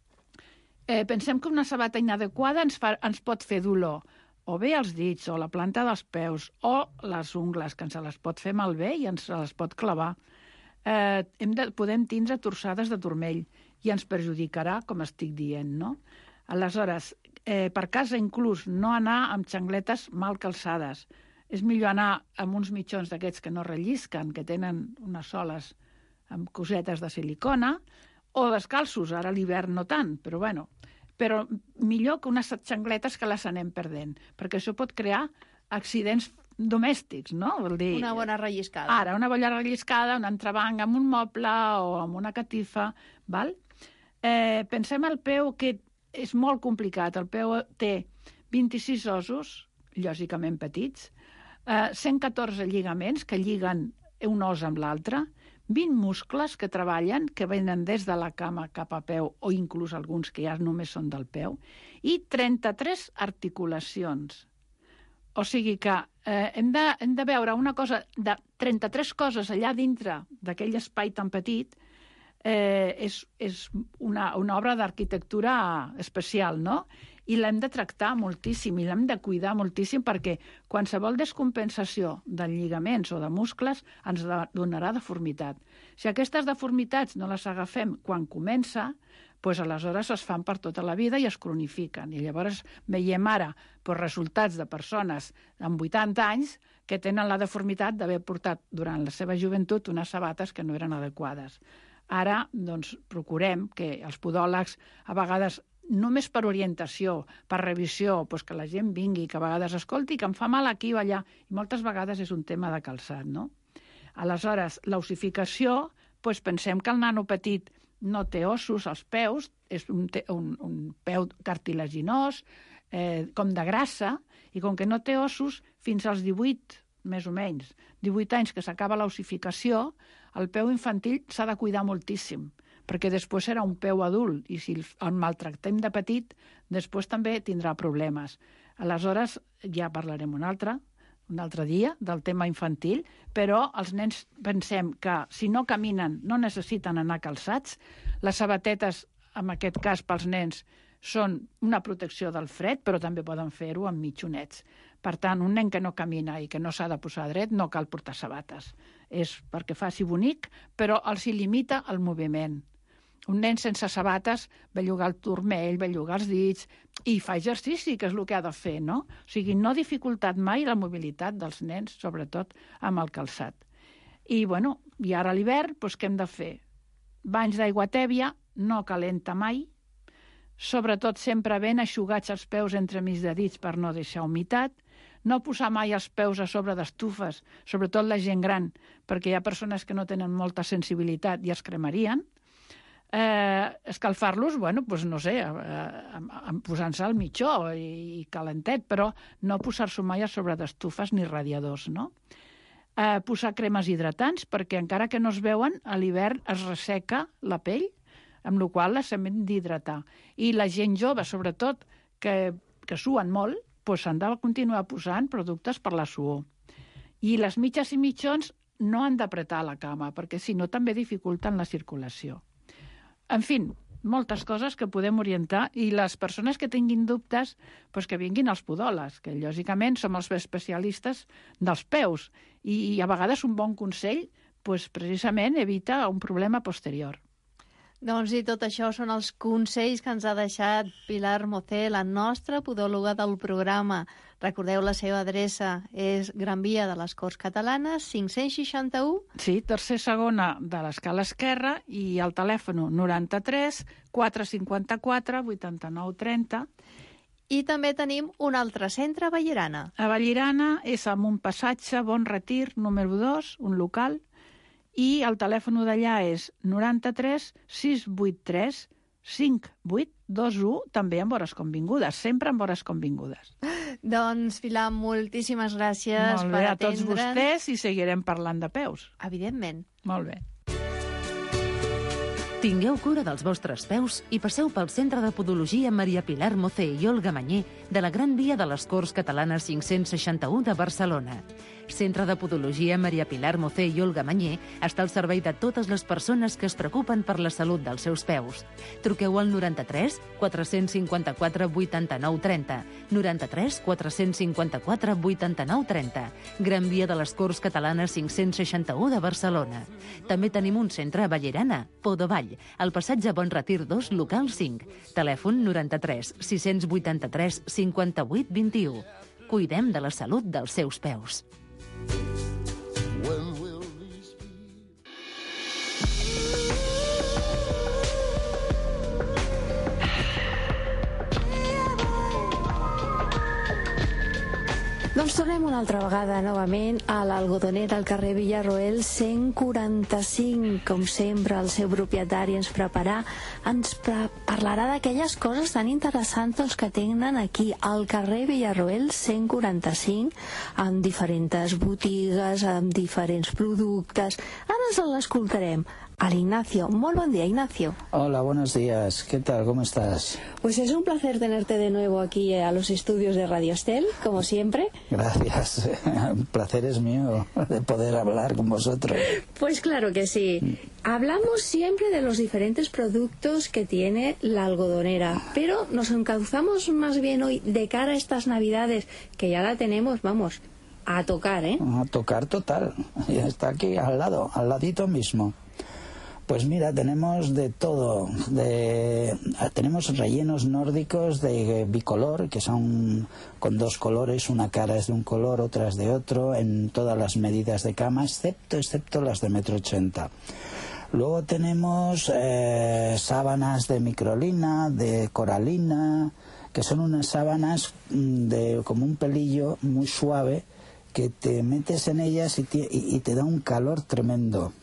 Eh, pensem que una sabata inadequada ens, fa, ens pot fer dolor, o bé els dits, o la planta dels peus, o les ungles, que ens les pot fer malbé i ens les pot clavar. Eh, hem de, podem tindre torçades de turmell i ens perjudicarà, com estic dient, no? Aleshores, eh, per casa inclús no anar amb xangletes mal calçades. És millor anar amb uns mitjons d'aquests que no rellisquen, que tenen unes soles amb cosetes de silicona, o descalços, ara a l'hivern no tant, però bueno, però millor que unes xangletes que les anem perdent, perquè això pot crear accidents domèstics, no? Vol dir, una bona relliscada. Ara, una bona relliscada, un entrebanc amb un moble o amb una catifa, val? Eh, pensem al peu que és molt complicat. El peu té vint-i-sis ossos, lògicament petits, eh, cent catorze lligaments que lliguen un os amb l'altre, vint muscles que treballen, que venen des de la cama cap a peu, o inclús alguns que ja només són del peu, i trenta-tres articulacions. O sigui que eh, hem, de, hem de veure una cosa, de trenta-tres coses allà dintre d'aquell espai tan petit, eh, és, és una, una obra d'arquitectura especial, no? I l'hem de tractar moltíssim i l'hem de cuidar moltíssim perquè qualsevol descompensació de lligaments o de muscles ens donarà deformitat. Si aquestes deformitats no les agafem quan comença, doncs aleshores es fan per tota la vida i es cronifiquen. I llavors veiem ara doncs, resultats de persones amb vuitanta anys que tenen la deformitat d'haver portat durant la seva joventut unes sabates que no eren adequades. Ara, doncs, procurem que els podòlegs, a vegades, només per orientació, per revisió, doncs que la gent vingui, que a vegades escolti, que em fa mal aquí o allà, i moltes vegades és un tema de calçat, no? Aleshores, l'ossificació, doncs pensem que el nano petit no té ossos als peus, és un, un, un peu cartilaginós, eh, com de grassa, i com que no té ossos, fins als divuit, més o menys, divuit anys que s'acaba l'ossificació, el peu infantil s'ha de cuidar moltíssim, perquè després serà un peu adult, i si el maltractem de petit, després també tindrà problemes. Aleshores, ja parlarem un altre, un altre dia del tema infantil, però els nens pensem que si no caminen no necessiten anar calçats. Les sabatetes, en aquest cas pels nens, són una protecció del fred, però també poden fer-ho amb mitjonets. Per tant, un nen que no camina i que no s'ha de posar dret no cal portar sabates. És perquè faci bonic, però els hi limita el moviment. Un nen sense sabates bellugar el turmell, bellugar els dits, i fa exercici, que és el que ha de fer, no? O sigui, no ha dificultat mai la mobilitat dels nens, sobretot amb el calçat. I, bueno, i ara a l'hivern, doncs què hem de fer? Banys d'aigua tèbia, no calenta mai, sobretot sempre ben aixugats els peus entremig de dits per no deixar humitat, no posar mai els peus a sobre d'estufes, sobretot la gent gran, perquè hi ha persones que no tenen molta sensibilitat i es cremarien. eh, escalfar-los, bueno, doncs no sé, eh, posant-se al mitjó i, i calentet, però no posar-s'ho mai a sobre d'estufes ni radiadors, no? Eh, posar cremes hidratants, perquè encara que no es veuen, a l'hivern es resseca la pell, amb la qual cosa s'hem d'hidratar. I la gent jove, sobretot, que, que suen molt, doncs s'han de continuar posant productes per la suor. I les mitges i mitjons no han d'apretar la cama, perquè si no també dificulten la circulació. En fi, moltes coses que podem orientar, i les persones que tinguin dubtes, doncs que vinguin als podòlegs, que lògicament som els especialistes dels peus, i, i a vegades un bon consell doncs precisament evita un problema posterior. Doncs i tot això són els consells que ens ha deixat Pilar Mocé, la nostra podòloga del programa. Recordeu, la seva adreça és Gran Via de les Corts Catalanes, cinc-cents seixanta-u. Sí, tercer segona de l'escala esquerra, i el telèfon noranta-tres quatre cinquanta-quatre vuitanta-nou trenta. I també tenim un altre centre a Vallirana. A Vallirana és amb un passatge Bon Retir, número dos, un local, i el telèfon d'allà és noranta-tres sis vuit tres cinc vuit dos u, també amb hores convingudes, sempre amb hores convingudes. Doncs, Pilar, moltíssimes gràcies Molt per bé, atendre'ns. a tots vostès, i seguirem parlant de peus. Evidentment. Molt bé. Tingueu cura dels vostres peus i passeu pel Centre de Podologia Maria Pilar Mocé i Olga Mañé de la Gran Via de les Corts Catalanes cinc-cents seixanta-u de Barcelona. Centre de Podologia Maria Pilar Mocé i Olga Mañé està al servei de totes les persones que es preocupen per la salut dels seus peus. Truqueu al noranta-tres quatre cinquanta-quatre vuitanta-nou trenta, noranta-tres quatre cinquanta-quatre vuitanta-nou trenta, Gran Via de les Corts Catalanes cinc-cents seixanta-u de Barcelona. També tenim un centre a Vallirana, Podovall, al passatge Bon Retir dos, local cinc. Telèfon noranta-tres sis vuitanta-tres cinquanta-vuit vint-i-u. Cuidem de la salut dels seus peus. Doncs tornem una altra vegada novament a l'Algodonera al carrer Villarroel cent quaranta-cinc. Com sempre, el seu propietari ens preparà, ens pre parlarà d'aquelles coses tan interessants que tenen aquí al carrer Villarroel cent quaranta-cinc, amb diferents botigues, amb diferents productes. Ara ens l'escoltarem. Al Ignacio. Muy buen día, Ignacio. Hola, buenos días. ¿Qué tal? ¿Cómo estás? Pues es un placer tenerte de nuevo aquí a los estudios de Radio Estel, como siempre. Gracias. El placer es mío de poder hablar con vosotros. Pues claro que sí. Hablamos siempre de los diferentes productos que tiene la algodonera, pero nos encauzamos más bien hoy de cara a estas Navidades, que ya la tenemos, vamos, a tocar, ¿eh? A tocar total. Ya está aquí al lado, al ladito mismo. Pues mira, tenemos de todo. De, tenemos rellenos nórdicos de bicolor, que son con dos colores, una cara es de un color, otra es de otro, en todas las medidas de cama, excepto, excepto las de metro ochenta. Luego tenemos eh, sábanas de microlina, de coralina, que son unas sábanas de como un pelillo muy suave, que te metes en ellas y te, y, y te da un calor tremendo.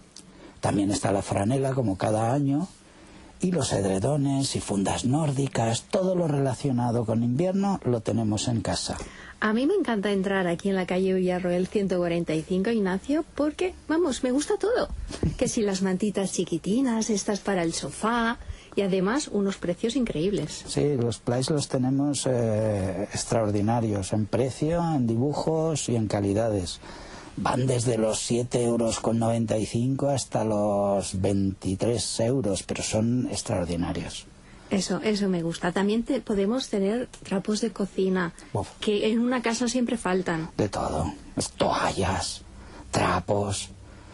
También está la franela, como cada año, y los edredones y fundas nórdicas, todo lo relacionado con invierno lo tenemos en casa. A mí me encanta entrar aquí en la calle Villarroel ciento cuarenta y cinco, Ignacio, porque, vamos, me gusta todo. Que si las mantitas chiquitinas, estas para el sofá, y además unos precios increíbles. Sí, los plays los tenemos eh, extraordinarios, en precio, en dibujos y en calidades. Van desde los siete euros con noventa y cinco hasta los veintitrés euros, pero son extraordinarios. Eso, eso me gusta. También te, podemos tener trapos de cocina, Uf. que en una casa siempre faltan. De todo. Toallas, trapos,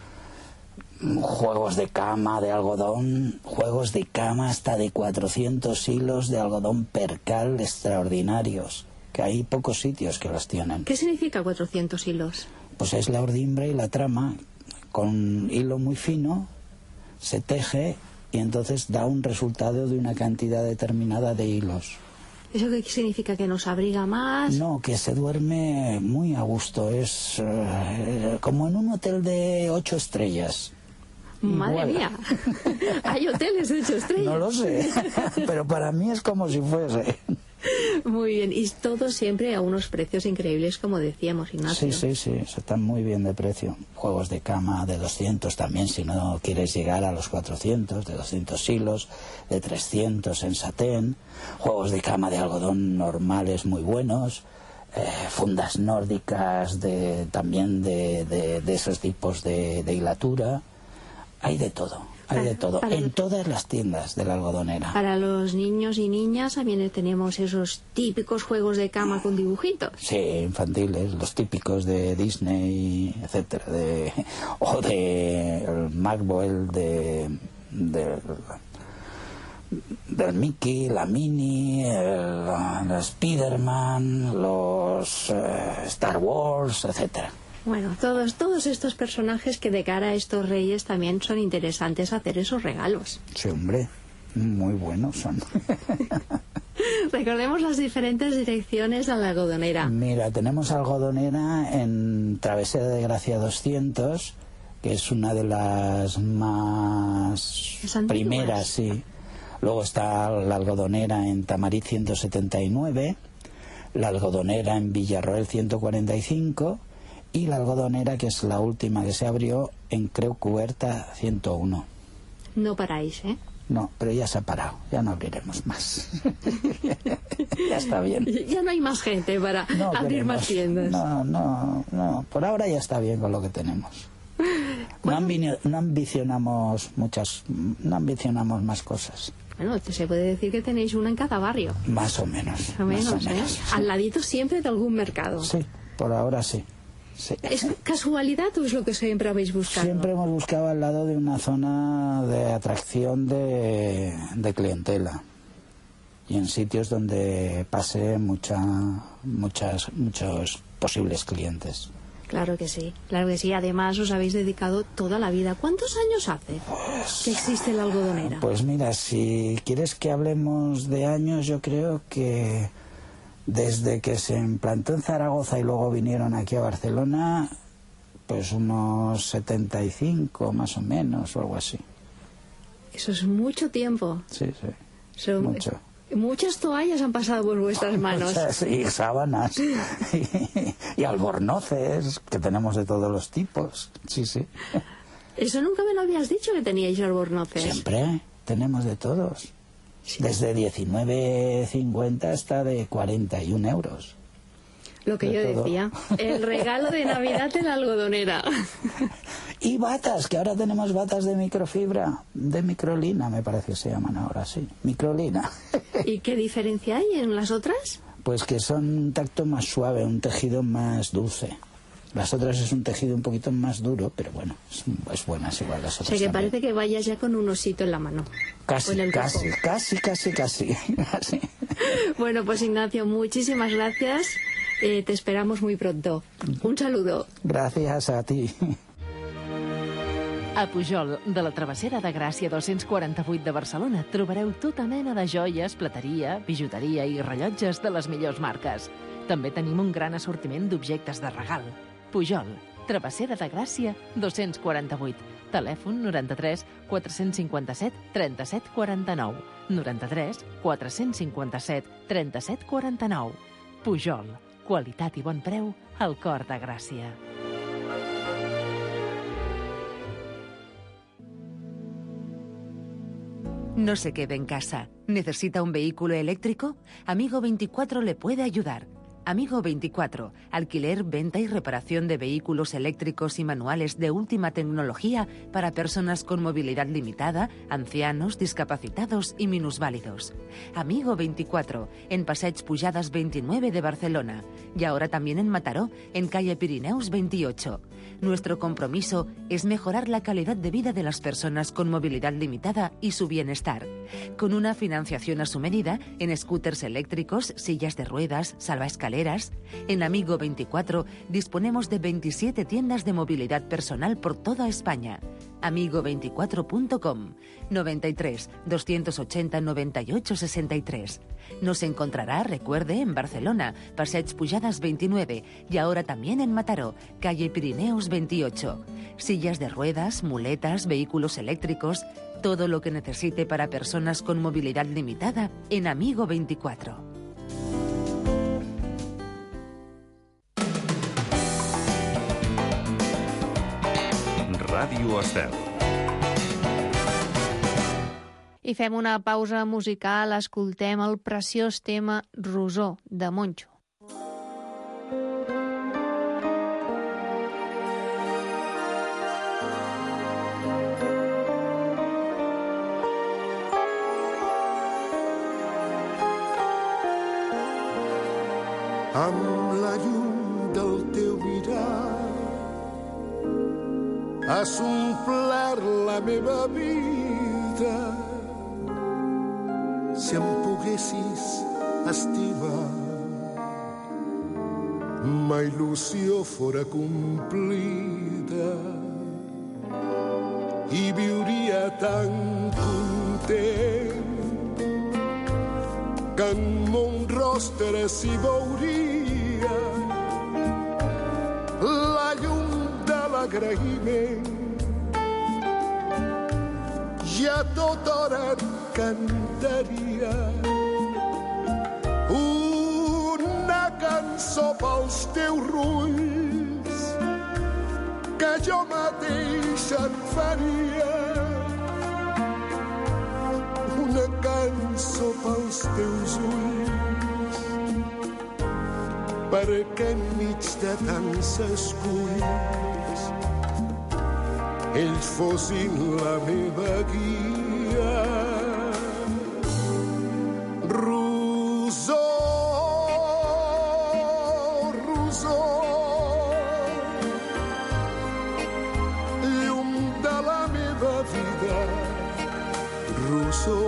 juegos de cama de algodón, juegos de cama hasta de cuatrocientos hilos de algodón percal extraordinarios, que hay pocos sitios que los tienen. ¿Qué significa cuatrocientos hilos? Pues es la ordimbre y la trama con hilo muy fino, se teje y entonces da un resultado de una cantidad determinada de hilos. ¿Eso qué significa? ¿Que nos abriga más? No, que se duerme muy a gusto, es eh, como en un hotel de ocho estrellas. Madre Igual. mía. Hay hoteles de ocho estrellas. No lo sé, pero para mí es como si fuese. Muy bien, y todo siempre a unos precios increíbles, como decíamos, Ignacio. Sí, sí, sí, están muy bien de precio. Juegos de cama de doscientos también, si no quieres llegar a los cuatrocientos, de doscientos hilos, de trescientos en satén. Juegos de cama de algodón normales muy buenos. Eh, fundas nórdicas de, también de, de, de esos tipos de, de hilatura. Hay de todo. Hay de todo, Para- en todas las tiendas de la algodonera. Para los niños y niñas también tenemos esos típicos juegos de cama con dibujitos. Sí, infantiles, los típicos de Disney, etcétera, de, o de el Maxwell, de, de del Mickey, la Minnie, el, el Spider-Man, los eh, Star Wars, etcétera. Bueno, todos, todos estos personajes que de cara a estos reyes también son interesantes hacer esos regalos. Sí, hombre, muy buenos son. Recordemos las diferentes direcciones de la algodonera. Mira, tenemos algodonera en Travesera de Gracia doscientos, que es una de las más Las antiguas. primeras, sí. Luego está la algodonera en Tamarit ciento setenta y nueve, la algodonera en Villarroel ciento cuarenta y cinco y la algodonera, que es la última que se abrió, en Creu Cuberta ciento uno. No paráis, ¿eh? No, pero ya se ha parado, ya no abriremos más. Ya está bien. Ya no hay más gente para No abrir queremos. más tiendas. No, no, no, por ahora ya está bien con lo que tenemos. No, ambi- no ambicionamos muchas, no ambicionamos más cosas. Bueno, se puede decir que tenéis una en cada barrio. Más o menos. Más o menos, más o ¿eh? menos. Al ladito siempre de algún mercado. Sí, por ahora sí. Sí. ¿Es casualidad o es lo que siempre habéis buscado? Siempre hemos buscado al lado de una zona de atracción de, de clientela y en sitios donde pase mucha, muchas, muchos posibles clientes. Claro que sí, claro que sí. Además os habéis dedicado toda la vida. ¿Cuántos años hace que existe la algodonera? Pues mira, si quieres que hablemos de años, yo creo que desde que se implantó en Zaragoza y luego vinieron aquí a Barcelona, pues unos setenta y cinco más o menos, o algo así. Eso es mucho tiempo. Sí, sí, Son- mucho. Muchas toallas han pasado por vuestras manos. O sea, sí, sábanas y, y albornoces, que tenemos de todos los tipos. Sí, sí. Eso nunca me lo habías dicho, que teníais albornoces. Siempre tenemos de todos. Desde diecinueve cincuenta hasta de cuarenta y un euros. Lo que De yo todo. decía. El regalo de Navidad de la algodonera. Y batas, que ahora tenemos batas de microfibra, de microlina, me parece que se llaman ahora, sí. Microlina. ¿Y qué diferencia hay en las otras? Pues que son un tacto más suave, un tejido más dulce. Las otras es un tejido un poquito más duro, pero bueno, es, es buenas igual las O otras. sea que también. parece que vayas ya con un osito en la mano. O en Casi, el casi, cuerpo. casi, casi, casi, casi. Bueno, pues Ignacio, muchísimas gracias. Eh, te esperamos muy pronto. Un saludo. Gracias a ti. A Pujol, de la Travessera de Gràcia dos-cents quaranta-vuit de Barcelona, trobareu tota mena de joies, plateria, bijuteria i rellotges de les millors marques. També tenim un gran assortiment d'objectes de regal. Pujol, Travessera de Gràcia dos-cents quaranta-vuit. Telèfon noranta-tres quatre-cents cinquanta-set trenta-set quaranta-nou. noranta-tres quatre-cents cinquanta-set trenta-set quaranta-nou. Pujol, qualitat i bon preu al cor de Gràcia. No se quede en casa. ¿Necesita un vehículo eléctrico? Amigo veinticuatro le puede ayudar. Amigo veinticuatro, alquiler, venta y reparación de vehículos eléctricos y manuales de última tecnología para personas con movilidad limitada, ancianos, discapacitados y minusválidos. Amigo veinticuatro, en Passeig Pujadas veintinueve de Barcelona. Y ahora también en Mataró, en calle Pirineus veintiocho. Nuestro compromiso es mejorar la calidad de vida de las personas con movilidad limitada y su bienestar. Con una financiación a su medida en scooters eléctricos, sillas de ruedas, salvaescaleras. En Amigo veinticuatro disponemos de veintisiete tiendas de movilidad personal por toda España. amigo veinticuatro punto com, noventa y tres, doscientos ochenta, noventa y ocho, sesenta y tres. Nos encontrará, recuerde, en Barcelona, Passeig Pujadas veintinueve, y ahora también en Mataró, calle Pirineos veintiocho. Sillas de ruedas, muletas, vehículos eléctricos, todo lo que necesite para personas con movilidad limitada en Amigo veinticuatro. Ràdio Estel. I fem una pausa musical, escoltem el preciós tema Rosó, de Moncho. Amb la llum del teu mirar has omplert la meva vida. Si em poguessis estimar, ma il·lusió fora complida i viuria tan content que en mon rostre s'hi veuria la llum de l'agraïment. I a tota hora et cantaria una cançó pels teus rulls que jo mateix et faria. Una cançó pels teus ulls perquè enmig de tants esculls ells fossin la meva guia. Rosó, rosó, llum de la meva vida. Rosó,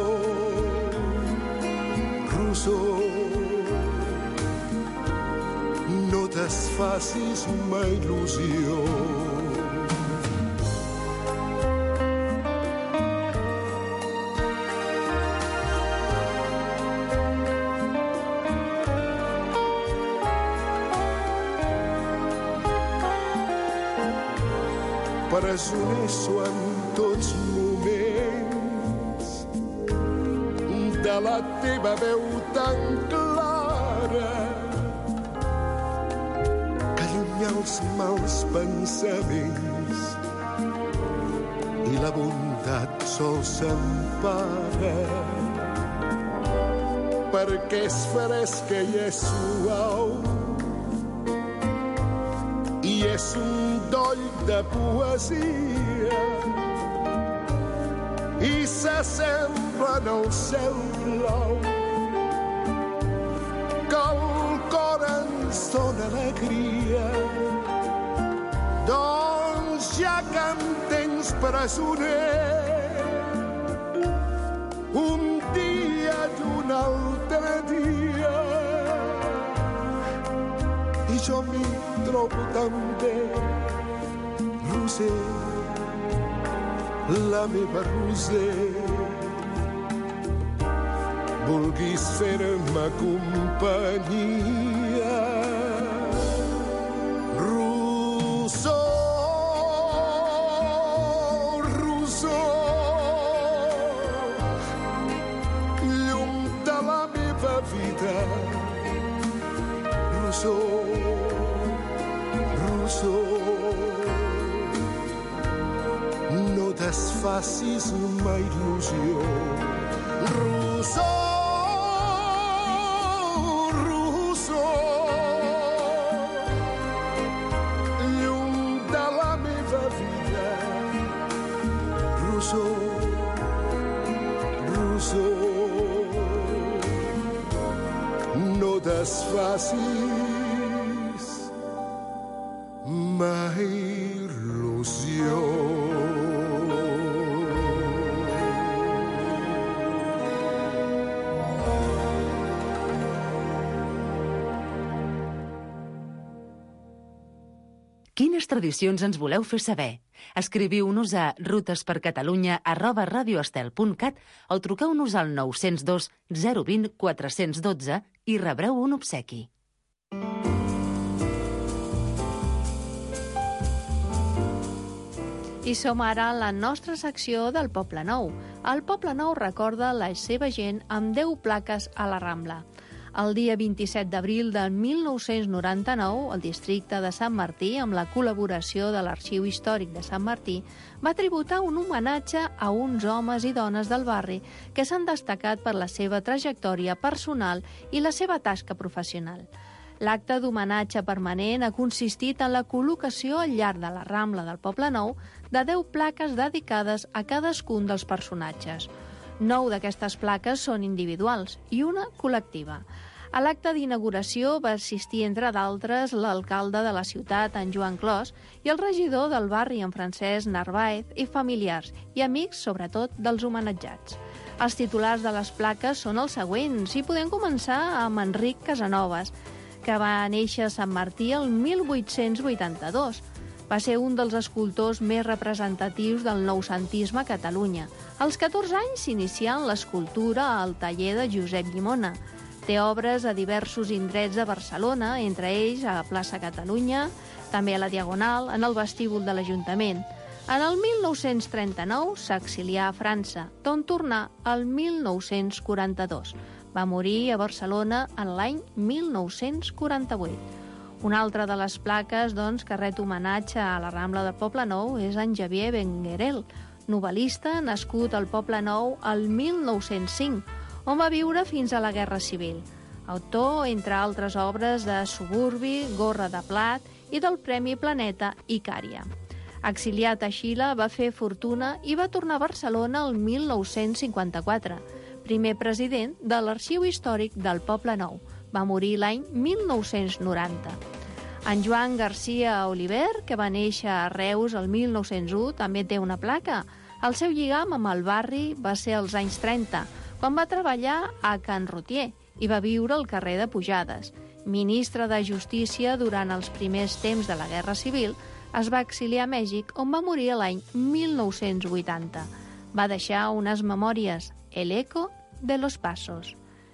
rosó, no desfacis ma il·lusió. Presumesso en tots moments de la teva veu tan clara que allunya els mals pensaments i la bondat sols s'empara perquè és fresca i és suau i és un doll de poesia i s'assembla en el cel blau que el cor ens dóna alegria. Doncs ja que em tens presoner un dia i un altre dia i jo m'hi trobo tan bé, Roser, la meva Roser. Vulguis fer-me companyia. Rosó, rosó, llum de la meva vida. Rosó, rosó, no desfacis ma il·lusió. Rosó, rosó, llum de la meva vida. Rosó, rosó, no desfacis ma il·lusió. Quines tradicions ens voleu fer saber? Escriviu-nos a rutespercatalunya arroba radioestel punt cat o truqueu-nos al nou zero dos zero dos zero quatre un dos i rebreu un obsequi. I som ara a la nostra secció del Poble Nou. El Poble Nou recorda la seva gent amb deu plaques a la Rambla. El dia vint-i-set d'abril de mil nou-cents noranta-nou, el districte de Sant Martí, amb la col·laboració de l'Arxiu Històric de Sant Martí, va tributar un homenatge a uns homes i dones del barri que s'han destacat per la seva trajectòria personal i la seva tasca professional. L'acte d'homenatge permanent ha consistit en la col·locació al llarg de la Rambla del Poble Nou de deu plaques dedicades a cadascun dels personatges. Nou d'aquestes plaques són individuals i una col·lectiva. A l'acte d'inauguració va assistir, entre d'altres, l'alcalde de la ciutat, en Joan Clos, i el regidor del barri, en Francesc Narváez, i familiars, i amics, sobretot, dels homenatjats. Els titulars de les plaques són els següents, i podem començar amb Enric Casanovas, que va néixer a Sant Martí el mil vuit-cents vuitanta-dos. Va ser un dels escultors més representatius del noucentisme a Catalunya. Als catorze anys s'inicià en l'escultura al taller de Josep Llimona. Té obres a diversos indrets de Barcelona, entre ells a Plaça Catalunya, també a la Diagonal, en el vestíbul de l'Ajuntament. En el mil nou-cents trenta-nou s'exilià a França, d'on tornà el mil nou-cents quaranta-dos. Va morir a Barcelona en l'any mil nou-cents quaranta-vuit. Una altra de les plaques doncs, que ret homenatge a la Rambla del Poble Nou és en Xavier Benguerel, novel·lista nascut al Poble Nou el mil nou-cents cinc, on va viure fins a la Guerra Civil. Autor, entre altres obres, de Suburbi, Gorra de Plat i del Premi Planeta Icària. Exiliat a Xile, va fer fortuna i va tornar a Barcelona el mil nou-cents cinquanta-quatre, primer president de l'Arxiu Històric del Poble Nou. Va morir l'any mil nou-cents noranta. En Joan Garcia Oliver, que va néixer a Reus el mil nou-cents u, també té una placa. El seu lligam amb el barri va ser als anys trenta, quan va treballar a Can Rutier i va viure al carrer de Pujades. Ministre de Justícia durant els primers temps de la Guerra Civil, es va exiliar a Mèxic, on va morir l'any mil nou-cents vuitanta. Va deixar unes memòries, El eco de los pasos.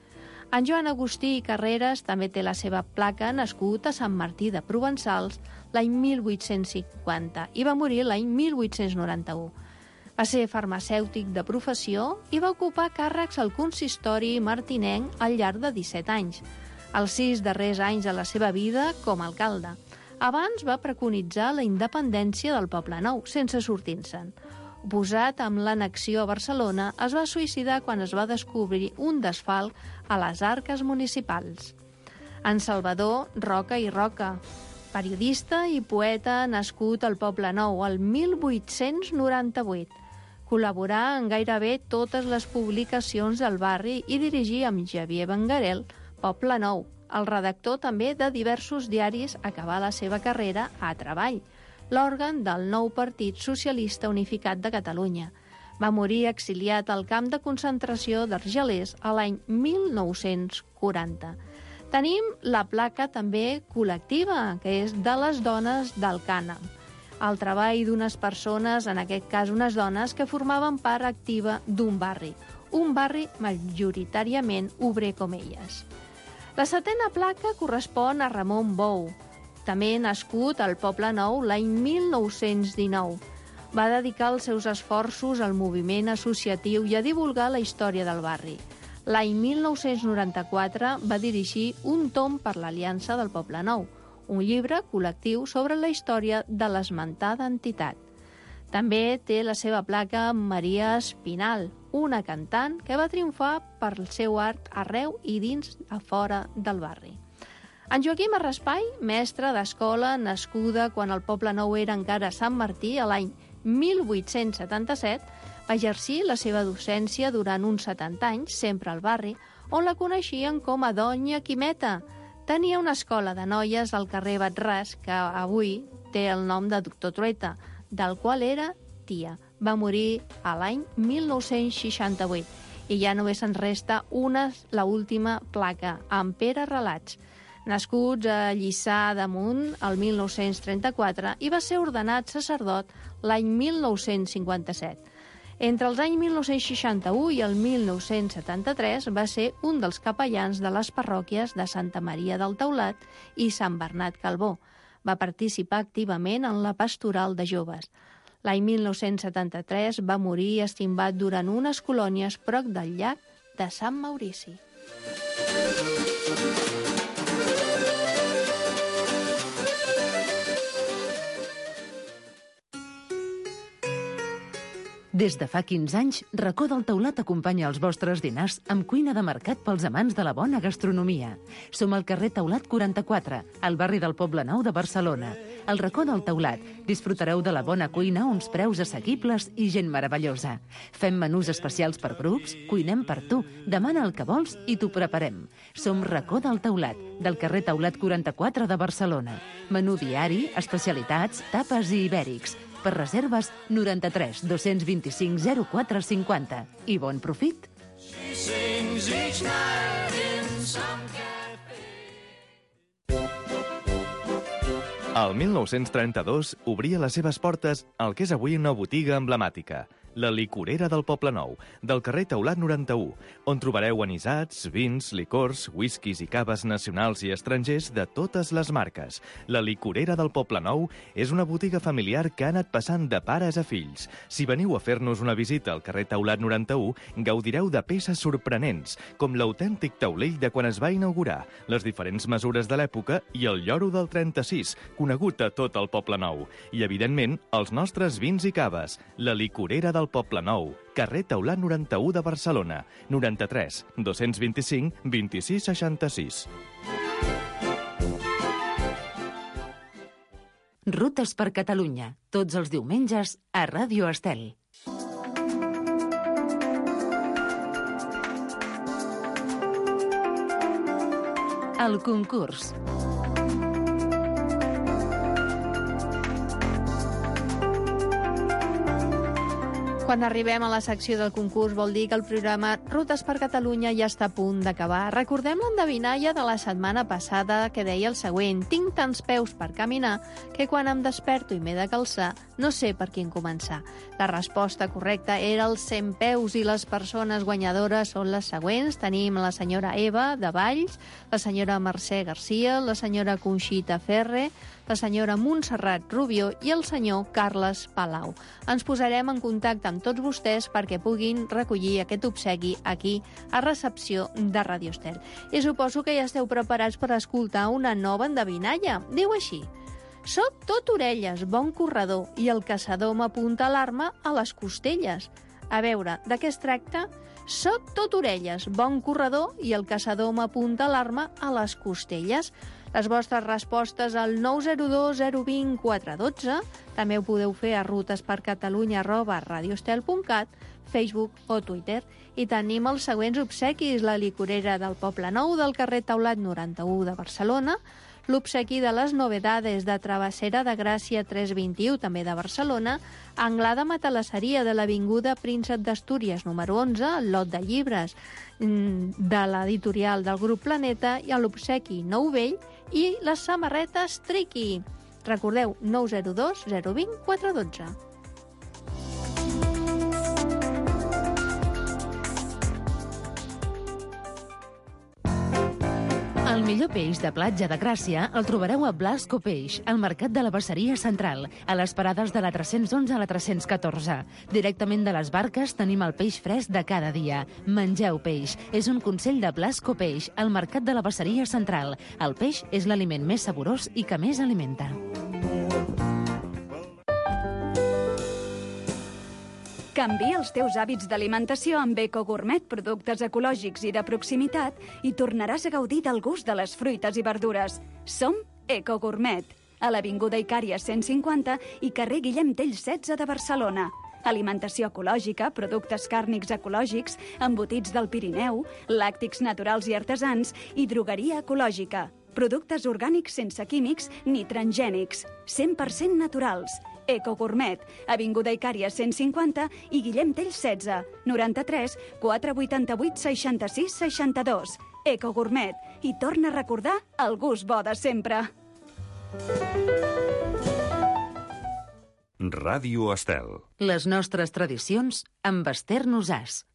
En Joan Agustí i Carreras també té la seva placa, nascut a Sant Martí de Provençals l'any mil vuit-cents cinquanta i va morir l'any mil vuit-cents noranta-u. Va ser farmacèutic de professió i va ocupar càrrecs al consistori martinenc al llarg de disset anys, els sis darrers anys de la seva vida com a alcalde. Abans va preconitzar la independència del Poble Nou, sense sortir-se'n. Oposat amb l'annexió a Barcelona, es va suïcidar quan es va descobrir un desfalc a les arques municipals. En Salvador Roca i Roca, periodista i poeta nascut al Poble Nou el mil vuit-cents noranta-vuit. Col·laborà en gairebé totes les publicacions del barri i dirigí amb Xavier Benguerel Poble Nou, el redactor també de diversos diaris. Acabà la seva carrera a Treball, l'òrgan del nou Partit Socialista Unificat de Catalunya. Va morir exiliat al camp de concentració d'Argelers a l'any mil nou-cents quaranta. Tenim la placa també col·lectiva, que és de les dones del Cànem. El treball d'unes persones, en aquest cas unes dones, que formaven part activa d'un barri, un barri majoritàriament obrer com elles. La setena placa correspon a Ramon Bou, també nascut al Poble Nou l'any mil nou-cents dinou. Va dedicar els seus esforços al moviment associatiu i a divulgar la història del barri. L'any mil nou-cents noranta-quatre va dirigir un tom per l'Aliança del Poble Nou, un llibre col·lectiu sobre la història de l'esmentada entitat. També té la seva placa Maria Espinal, una cantant que va triomfar per el seu art arreu i dins a fora del barri. En Joaquim Arraspai, mestre d'escola, nascuda quan el Poble Nou era encara Sant Martí, a l'any mil vuit-cents setanta-set, va exercir la seva docència durant uns setanta anys, sempre al barri, on la coneixien com a Donya Quimeta. Tenia una escola de noies al carrer Batràs, que avui té el nom de Doctor Trueta, del qual era tia. Va morir a l'any mil nou-cents seixanta-vuit i ja només ens resta una, la última placa, amb Pere Relats. nascuts a Lliçà d'Amunt el mil nou-cents trenta-quatre i va ser ordenat sacerdot l'any mil nou-cents cinquanta-set. Entre els anys mil nou-cents seixanta-u i el mil nou-cents setanta-tres va ser un dels capellans de les parròquies de Santa Maria del Taulat i Sant Bernat Calbó. Va participar activament en la pastoral de joves. L'any mil nou-cents setanta-tres va morir estimbat durant unes colònies prop del llac de Sant Maurici. Des de fa quinze anys, Racó del Taulat acompanya els vostres dinars amb cuina de mercat pels amants de la bona gastronomia. Som al carrer Taulat quaranta-quatre, al barri del Poblenou de Barcelona. Al Racó del Taulat disfrutareu de la bona cuina a uns preus assequibles i gent meravellosa. Fem menús especials per grups, cuinem per tu, demana el que vols i t'ho preparem. Som Racó del Taulat, del carrer Taulat quaranta-quatre de Barcelona. Menú diari, especialitats, tapes i ibèrics. Per reserves, noranta-tres dos-cents vint-i-cinc zero quatre cinquanta. I bon profit! El mil nou-cents trenta-dos obria les seves portes al que és avui una botiga emblemàtica, la Licorera del Poblenou, del carrer Taulat noranta-u, on trobareu anisats, vins, licors, whiskies i caves nacionals i estrangers de totes les marques. La Licorera del Poblenou és una botiga familiar que ha anat passant de pares a fills. Si veniu a fer-nos una visita al carrer Taulat noranta-u, gaudireu de peces sorprenents, com l'autèntic taulell de quan es va inaugurar, les diferents mesures de l'època i el lloro del trenta-sis, conegut a tot el Poblenou. I, evidentment, els nostres vins i caves. La Licorera del Poblenou, carrer Taulat noranta-u de Barcelona, noranta-tres dos-cents vint-i-cinc vint-i-sis seixanta-sis. Rutes per Catalunya, tots els diumenges a Ràdio Estel. El concurs. Quan arribem a la secció del concurs vol dir que el programa Rutes per Catalunya ja està a punt d'acabar. Recordem l'endevinalla de la setmana passada que deia el següent: tinc tants peus per caminar que quan em desperto i m'he de calçar no sé per quin començar. La resposta correcta era els cent peus i les persones guanyadores són les següents. Tenim la senyora Eva de Valls, la senyora Mercè Garcia, la senyora Conxita Ferre, la senyora Montserrat Rubió i el senyor Carles Palau. Ens posarem en contacte amb tots vostès perquè puguin recollir aquest obsequi aquí a recepció de Ràdio Estel. I suposo que ja esteu preparats per escoltar una nova endevinalla. Diu així: soc tot orelles, bon corredor, i el caçador m'apunta l'arma a les costelles. A veure, de què es tracta? Soc tot orelles, bon corredor, i el caçador m'apunta l'arma a les costelles. Les vostres respostes al nou zero dos zero dos zero quatre un dos. També ho podeu fer a rutespercatalunya arroba radioestel punt cat, Facebook o Twitter. I tenim els següents obsequis: la Licorera del Poblenou del carrer Taulat noranta-u de Barcelona, l'obsequi de les novedades de Travessera de Gràcia tres vint-i-u, també de Barcelona, Anglada Matalasseria de l'Avinguda Príncep d'Astúries número onze, el lot de llibres de l'editorial del grup Planeta, i l'obsequi Nou Vell i les samarretes Triqui. Recordeu, nou zero dos zero dos zero quatre un dos. El millor peix de platja de Gràcia el trobareu a Blasco Peix, al Mercat de la Basseria Central, a les parades de la tres-cents onze a la tres-cents catorze. Directament de les barques tenim el peix fresc de cada dia. Mengeu peix. És un consell de Blasco Peix, al Mercat de la Basseria Central. El peix és l'aliment més saborós i que més alimenta. Canvia els teus hàbits d'alimentació amb EcoGourmet, productes ecològics i de proximitat, i tornaràs a gaudir del gust de les fruites i verdures. Som EcoGourmet, a l'Avinguda Icària cent cinquanta i carrer Guillem Tell setze de Barcelona. Alimentació ecològica, productes càrnics ecològics, embotits del Pirineu, làctics naturals i artesans i drogueria ecològica. Productes orgànics sense químics ni transgènics, cent per cent naturals. Ecogourmet, Avinguda Icària cent cinquanta i Guillem Tell setze, noranta-tres quatre vuitanta-vuit seixanta-sis seixanta-dos. Ecogourmet. I torna a recordar el gust bo de sempre. Ràdio Estel. Les nostres tradicions amb Esther Nosàs.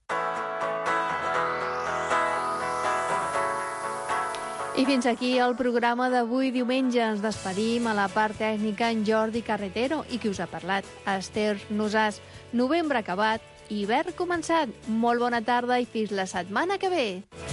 I fins aquí el programa d'avui diumenge. Ens despedim a la part tècnica en Jordi Carretero i qui us ha parlat, Esther Nosàs. Novembre acabat, hivern començat. Molt bona tarda i fins la setmana que ve.